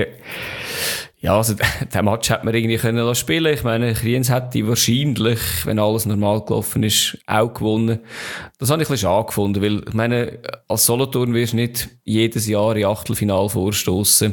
ja, also, den Match hätte man irgendwie können lassen spielen. Ich meine, Kriens hätte wahrscheinlich, wenn alles normal gelaufen ist, auch gewonnen. Das habe ich ein bisschen schade gefunden, weil, ich meine, als Solothurn wirst du nicht jedes Jahr in Achtelfinal vorstoßen.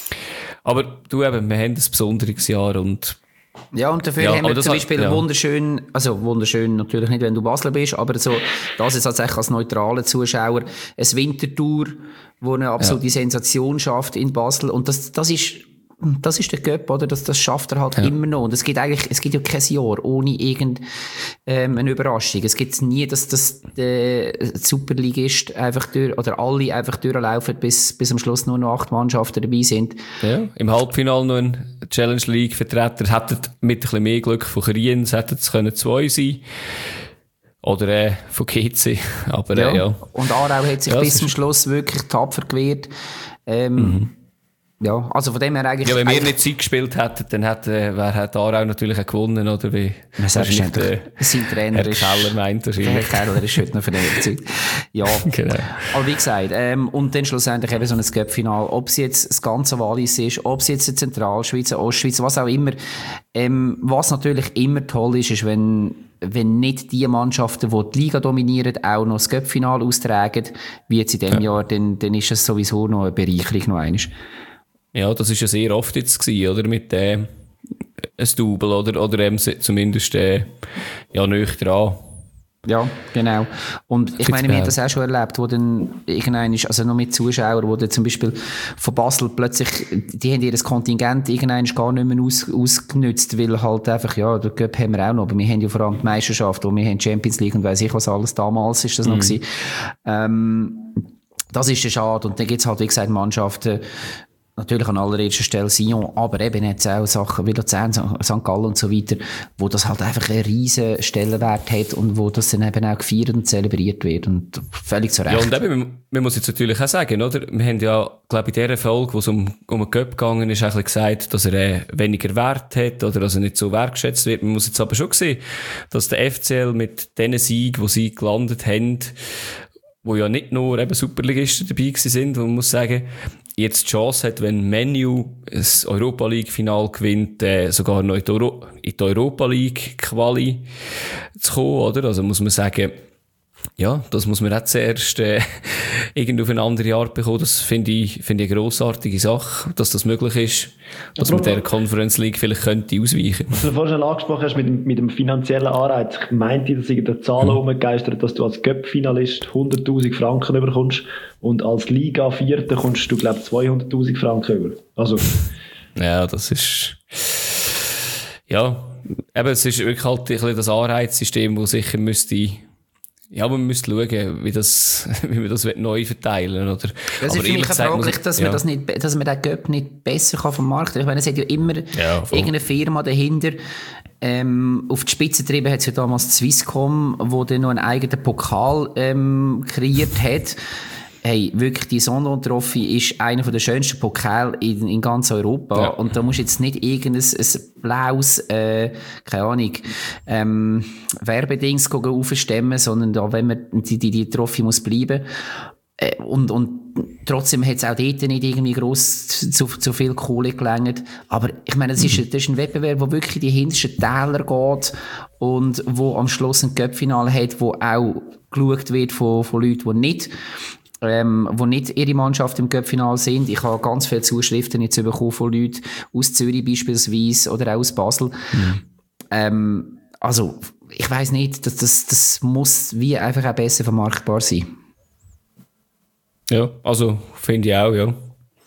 Aber du eben, wir haben ein besonderes Jahr und Ja, und dafür Ja, haben aber wir das zum hat- Beispiel ja. wunderschön, also wunderschön natürlich nicht, wenn du Basler bist, aber so, das ist tatsächlich als neutraler Zuschauer, ein Winterthur, wo eine absolute Sensation schafft in Basel, und das, das ist, das ist der Cup, oder? Das, das schafft er halt immer noch. Und es gibt eigentlich, es gibt ja kein Jahr ohne irgend, ähm, eine Überraschung. Es gibt nie, dass, dass der Superligist einfach durch, oder alle einfach durchlaufen, bis, bis am Schluss nur noch acht Mannschaften dabei sind. ja, im Halbfinale noch ein Challenge League Vertreter hätten mit ein bisschen mehr Glück von Kriens hätten es können zwei sein. Oder äh, von G C. Aber äh, ja. Und Aarau hat sich Ja, bis es zum ist- Schluss wirklich tapfer gewehrt. Ähm, Ja, also von dem her eigentlich... Ja, wenn wir eigentlich- nicht Zeit gespielt hätten, dann hätte, wer hat Aarau natürlich auch gewonnen, oder wie? Ja, selbstverständlich. wahrscheinlich der Sein Trainer Herr ist... Keller meint Der wahrscheinlich. Herr Keller ist heute noch von der Zeit. Ja. Genau. Aber wie gesagt, ähm, und dann schlussendlich eben so ein Cup-Final. Ob es jetzt das ganze Wallis ist, ob es jetzt eine Zentralschweiz, eine Ostschweiz, was auch immer. Ähm, was natürlich immer toll ist, ist, wenn, wenn nicht die Mannschaften, die die Liga dominieren, auch noch das Cup-Final austragen, wie jetzt in diesem Jahr, dann, dann ist es sowieso noch eine Bereicherung noch einmal. Ja, das ist ja sehr oft jetzt gewesen, oder? Mit, äh, ein Double, oder? Oder eben se- zumindest, äh, ja, nöch dran. Ja, genau. Und ich Find's meine, wir haben geil. das auch schon erlebt, wo dann irgendein ist, also noch mit Zuschauern, wo dann zum Beispiel von Basel plötzlich, die haben ihr Kontingent irgendein gar nicht mehr aus, ausgenutzt, weil halt einfach, ja, der Cup haben wir auch noch, aber wir haben ja vor allem die Meisterschaft, und wir haben Champions League und weiss ich was alles, damals ist das noch gewesen. Ähm, das ist ja schade. Und dann gibt's halt, wie gesagt, Mannschaften, natürlich an allererster Stelle Sion, aber eben hat es auch Sachen wie Luzern, Sankt Gallen und so weiter, wo das halt einfach einen riesen Stellenwert hat und wo das dann eben auch gefeiert und zelebriert wird, und völlig zu Recht. Ja, und eben, man, man muss jetzt natürlich auch sagen, oder? Wir haben ja, glaube ich, in dieser Folge, wo es um, um den Cup gegangen ist, eigentlich gesagt, dass er äh, weniger Wert hat oder dass er nicht so wertgeschätzt wird. Man muss jetzt aber schon sehen, dass der F C L mit diesen Siegen, die sie gelandet haben, wo ja nicht nur eben Superligisten dabei gewesen sind, wo man muss sagen, jetzt die Chance hat, wenn Menu das Europa League Final gewinnt, äh, sogar noch in die, Euro- in die Europa League Quali zu kommen, oder? Also muss man sagen, ja, das muss man auch zuerst äh, irgendwie auf eine andere Art bekommen. Das finde ich, finde ich eine grossartige Sache, dass das möglich ist, dass man der Conference League vielleicht könnte ausweichen. Was du vorhin schon angesprochen hast mit dem, mit dem finanziellen Anreiz, ich meinte, dass in der Zahlen rumgegeistert, dass du als Cup-Finalist hunderttausend Franken überkommst und als Liga-Vierter kommst du, glaube ich, zweihunderttausend Franken über. Also, Ja, das ist, ja, eben, es ist wirklich halt ein bisschen das Anreizsystem, das sicher müsste, ja, man müsste schauen, wie das, wie man das neu verteilen, oder? Das ist für mich auch fraglich, dass man das nicht, dass man den Cup nicht besser kann vom Markt. Ich meine, es hat ja immer Ja, voll. irgendeine Firma dahinter. Ähm, auf die Spitze getrieben hat es ja damals Swisscom, wo dann noch einen eigenen Pokal ähm, kreiert hat. Hey, wirklich, die Sondern Trophy ist einer der schönsten Pokale in, in ganz Europa. Ja. Und da musst du jetzt nicht irgendein ein blaues, äh, keine Ahnung, ähm, Werbedings aufstemmen, sondern da, wenn man, die, die, die Trophy muss bleiben. Äh, und, und trotzdem hat es auch dort nicht irgendwie gross zu, zu viel Kohle gelangt. Aber ich meine, das ist, das ist ein Wettbewerb, wo wirklich die hintersten Täler geht und wo am Schluss ein Cup-Finale hat, wo auch geschaut wird von, von Leuten, die nicht Ähm, wo nicht ihre Mannschaft im Cup-Final sind. Ich habe ganz viele Zuschriften jetzt bekommen von Leuten aus Zürich beispielsweise oder auch aus Basel. Mhm. Ähm, also, ich weiss nicht, das, das, das muss wie einfach auch besser vermarktbar sein. Ja, also, finde ich auch, ja.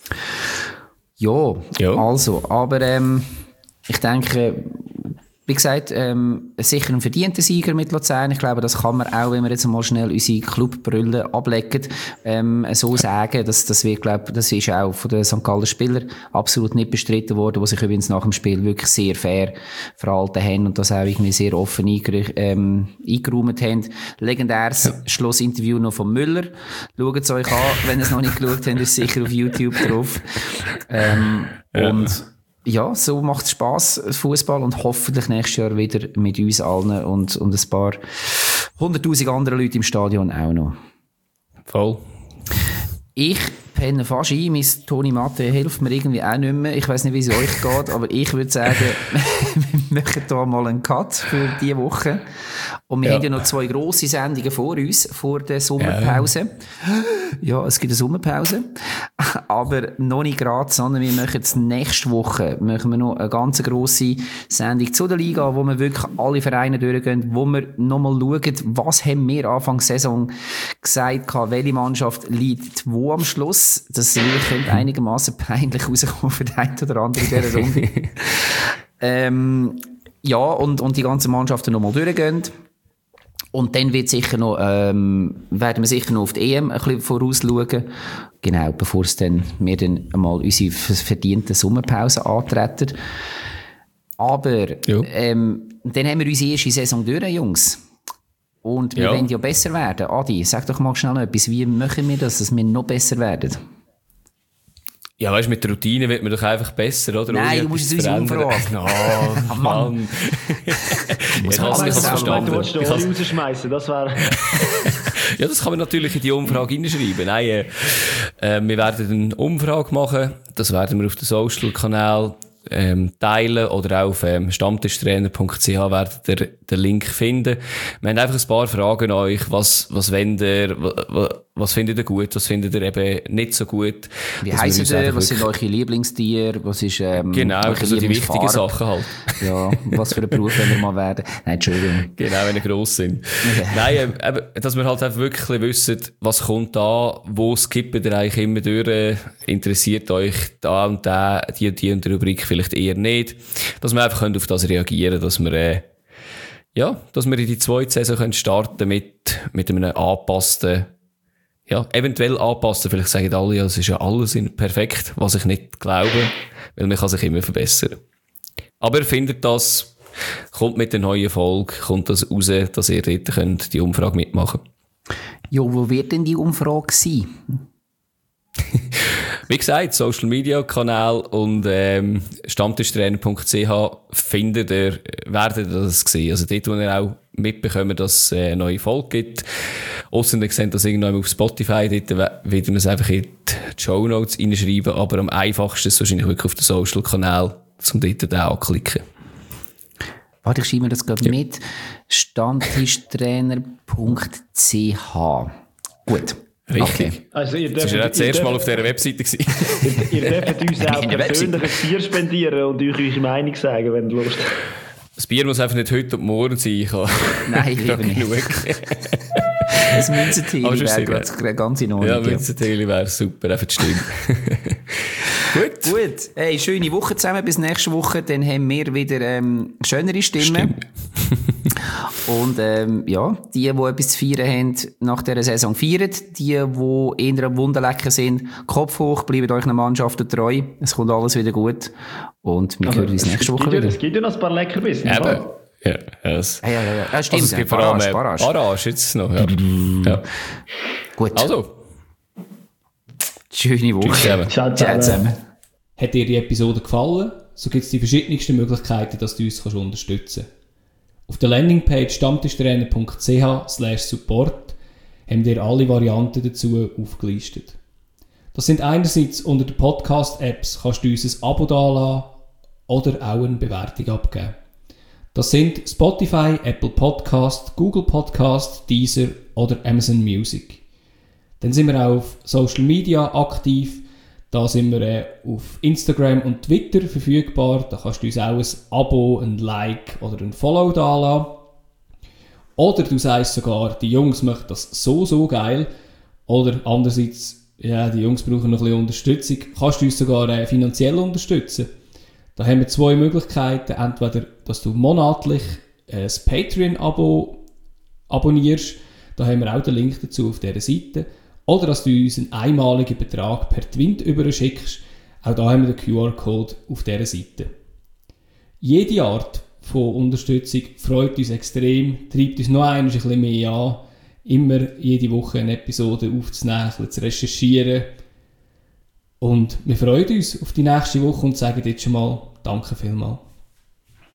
Ja, ja. also, aber ähm, ich denke, wie gesagt, ähm, sicher ein verdienter Sieger mit Luzern. Ich glaube, das kann man auch, wenn wir jetzt mal schnell unsere Clubbrille ablecken, ähm, so sagen. Das, das wird, glaube, das ist auch von den Sankt Galler Spielern absolut nicht bestritten worden, die sich übrigens nach dem Spiel wirklich sehr fair verhalten haben und das auch irgendwie sehr offen eingeräumt ähm, eingeräumt haben. Legendäres ja. Schlussinterview noch von Müller. Schaut es euch an, wenn ihr es noch nicht geschaut habt, ist sicher auf YouTube drauf. Ähm, ja. Und ja, so macht es Spass, Fußball, und hoffentlich nächstes Jahr wieder mit uns allen und, und ein paar hunderttausend andere Leute im Stadion auch noch. Voll. Ich penne fast ein, mein Toni Matte hilft mir irgendwie auch nicht mehr. Ich weiss nicht, wie es euch geht, aber ich würde sagen, wir machen hier mal einen Cut für diese Woche. Und wir ja. haben ja noch zwei grosse Sendungen vor uns, vor der Sommerpause. Ja, ja, es gibt eine Sommerpause. Aber noch nicht gerade, sondern wir machen jetzt nächste Woche machen wir noch eine ganz grosse Sendung zu der Liga, wo wir wirklich alle Vereine durchgehen, wo wir nochmal schauen, was haben wir Anfang Saison gesagt, welche Mannschaft liegt wo am Schluss. Das könnte einigermaßen peinlich rauskommen für den einen oder anderen in dieser Runde. ähm, ja, und, und die ganzen Mannschaften nochmal durchgehen. Und dann wird sicher noch, ähm, werden wir sicher noch auf die E M ein bisschen vorausschauen. Genau, bevor es dann, wir dann einmal unsere verdiente Sommerpause antreten. Aber, ähm, dann haben wir unsere erste Saison durch, Jungs. Und wir ja. wollen ja besser werden. Adi, sag doch mal schnell etwas. Wie machen wir das, dass wir noch besser werden? Ja, weißt du, mit der Routine wird man doch einfach besser, oder? Nein, du musst es uns umfragen. Oh, Mann. Ich habe es verstanden. Du willst doch alle rausschmeißen, das wäre... Ja, das kann man natürlich in die Umfrage hineinschreiben. Nein, äh, äh, wir werden eine Umfrage machen. Das werden wir auf dem Social-Kanal ähm, teilen oder auch auf ähm, stammtischtrainer punkt c h werdet ihr den Link finden. Wir haben einfach ein paar Fragen an euch. Was, was wollt ihr, was, was findet ihr gut, was findet ihr eben nicht so gut? Wie heisst ihr, was sind eure Lieblingstiere, was ist, ähm, genau, also die wichtigen Sachen halt. Ja, was für einen Beruf wollen wir mal werden? Nein, Entschuldigung. Genau, wenn ihr gross sind. Okay. Nein, eben, dass wir halt einfach wirklich wissen, was kommt da, wo skippt ihr eigentlich immer durch, interessiert euch da und da, die und die und die Rubrik vielleicht eher nicht. Dass wir einfach auf das reagieren können, dass wir, äh, ja, dass wir in die zweite Saison starten können mit, mit einem angepassten, ja, eventuell anpassen. Vielleicht sagen alle, ja, es ist ja alles perfekt, was ich nicht glaube, weil man kann sich immer verbessern. Aber ihr findet das, kommt mit der neuen Folge, kommt das raus, dass ihr dort könnt die Umfrage mitmachen. Ja, wo wird denn die Umfrage sein? Wie gesagt, Social Media Kanal und ähm, stammtischtrainer punkt c h findet ihr, werdet ihr das sehen. Also dort, wo ihr auch mitbekommt, dass es eine neue Folge gibt. Ausser ihr seht das irgendwann auf Spotify, dort werden wir es einfach in die Shownotes reinschreiben, aber am einfachsten ist es wahrscheinlich wirklich auf den Social Kanal, um dort den anklicken. Warte, ich schreibe mir das gerade ja. mit. stammtischtrainer punkt c h. Gut. Richtig. Okay. Also ihr dürft, das war ja das erste Mal auf dieser Webseite. ihr, ihr dürft uns auch persönlich ein Bier spendieren und euch eure Meinung sagen, wenn ihr Lust habt. Das Bier muss einfach nicht heute und morgen sein. Ich habe Nein, lieber nicht. Das Münzenteili wäre gerade ganz in Ordnung. Ja, Münzenteili wäre super, einfach die Stimme. Gut. Gut. Hey, schöne Woche zusammen. Bis nächste Woche. Dann haben wir wieder ähm, schönere Stimmen. Stimme. Und ähm, ja, die, die etwas zu feiern haben, nach dieser Saison feiern. Die, die eher Wunderlecker sind, Kopf hoch, bleibt euch einer Mannschaft treu. Es kommt alles wieder gut. Und wir hören uns nächste Woche wieder. Es gibt ja noch ein paar Leckerbissen. Eben. Ja, yes. ja, ja, ja, ja. Stimmt. Also es gibt vor allem Barrage, Barrage jetzt noch. Ja. Ja. Gut. Also. Schöne Woche. Tschüss zusammen. Ciao zusammen. Hat dir die Episode gefallen? So gibt es die verschiedensten Möglichkeiten, dass du uns kannst unterstützen kannst. Auf der Landingpage stammtischtrainer punkt c h slash support haben wir alle Varianten dazu aufgelistet. Das sind einerseits unter den Podcast-Apps kannst du uns ein Abo dalassen oder auch eine Bewertung abgeben. Das sind Spotify, Apple Podcast, Google Podcast, Deezer oder Amazon Music. Dann sind wir auch auf Social Media aktiv. Da sind wir äh, auf Instagram und Twitter verfügbar. Da kannst du uns auch ein Abo, ein Like oder ein Follow dalassen. Oder du sagst sogar, die Jungs möchten das so, so geil. Oder andererseits, ja, die Jungs brauchen noch ein bisschen Unterstützung. Kannst du uns sogar äh, finanziell unterstützen. Da haben wir zwei Möglichkeiten. Entweder, dass du monatlich äh, das Patreon-Abo abonnierst. Da haben wir auch den Link dazu auf dieser Seite. Oder dass du uns einen einmaligen Betrag per Twint überschickst. Auch da haben wir den Q R-Code auf dieser Seite. Jede Art von Unterstützung freut uns extrem, treibt uns noch einmal ein bisschen mehr an, immer jede Woche eine Episode aufzunehmen, ein bisschen zu recherchieren. Und wir freuen uns auf die nächste Woche und sagen jetzt schon mal Danke vielmals.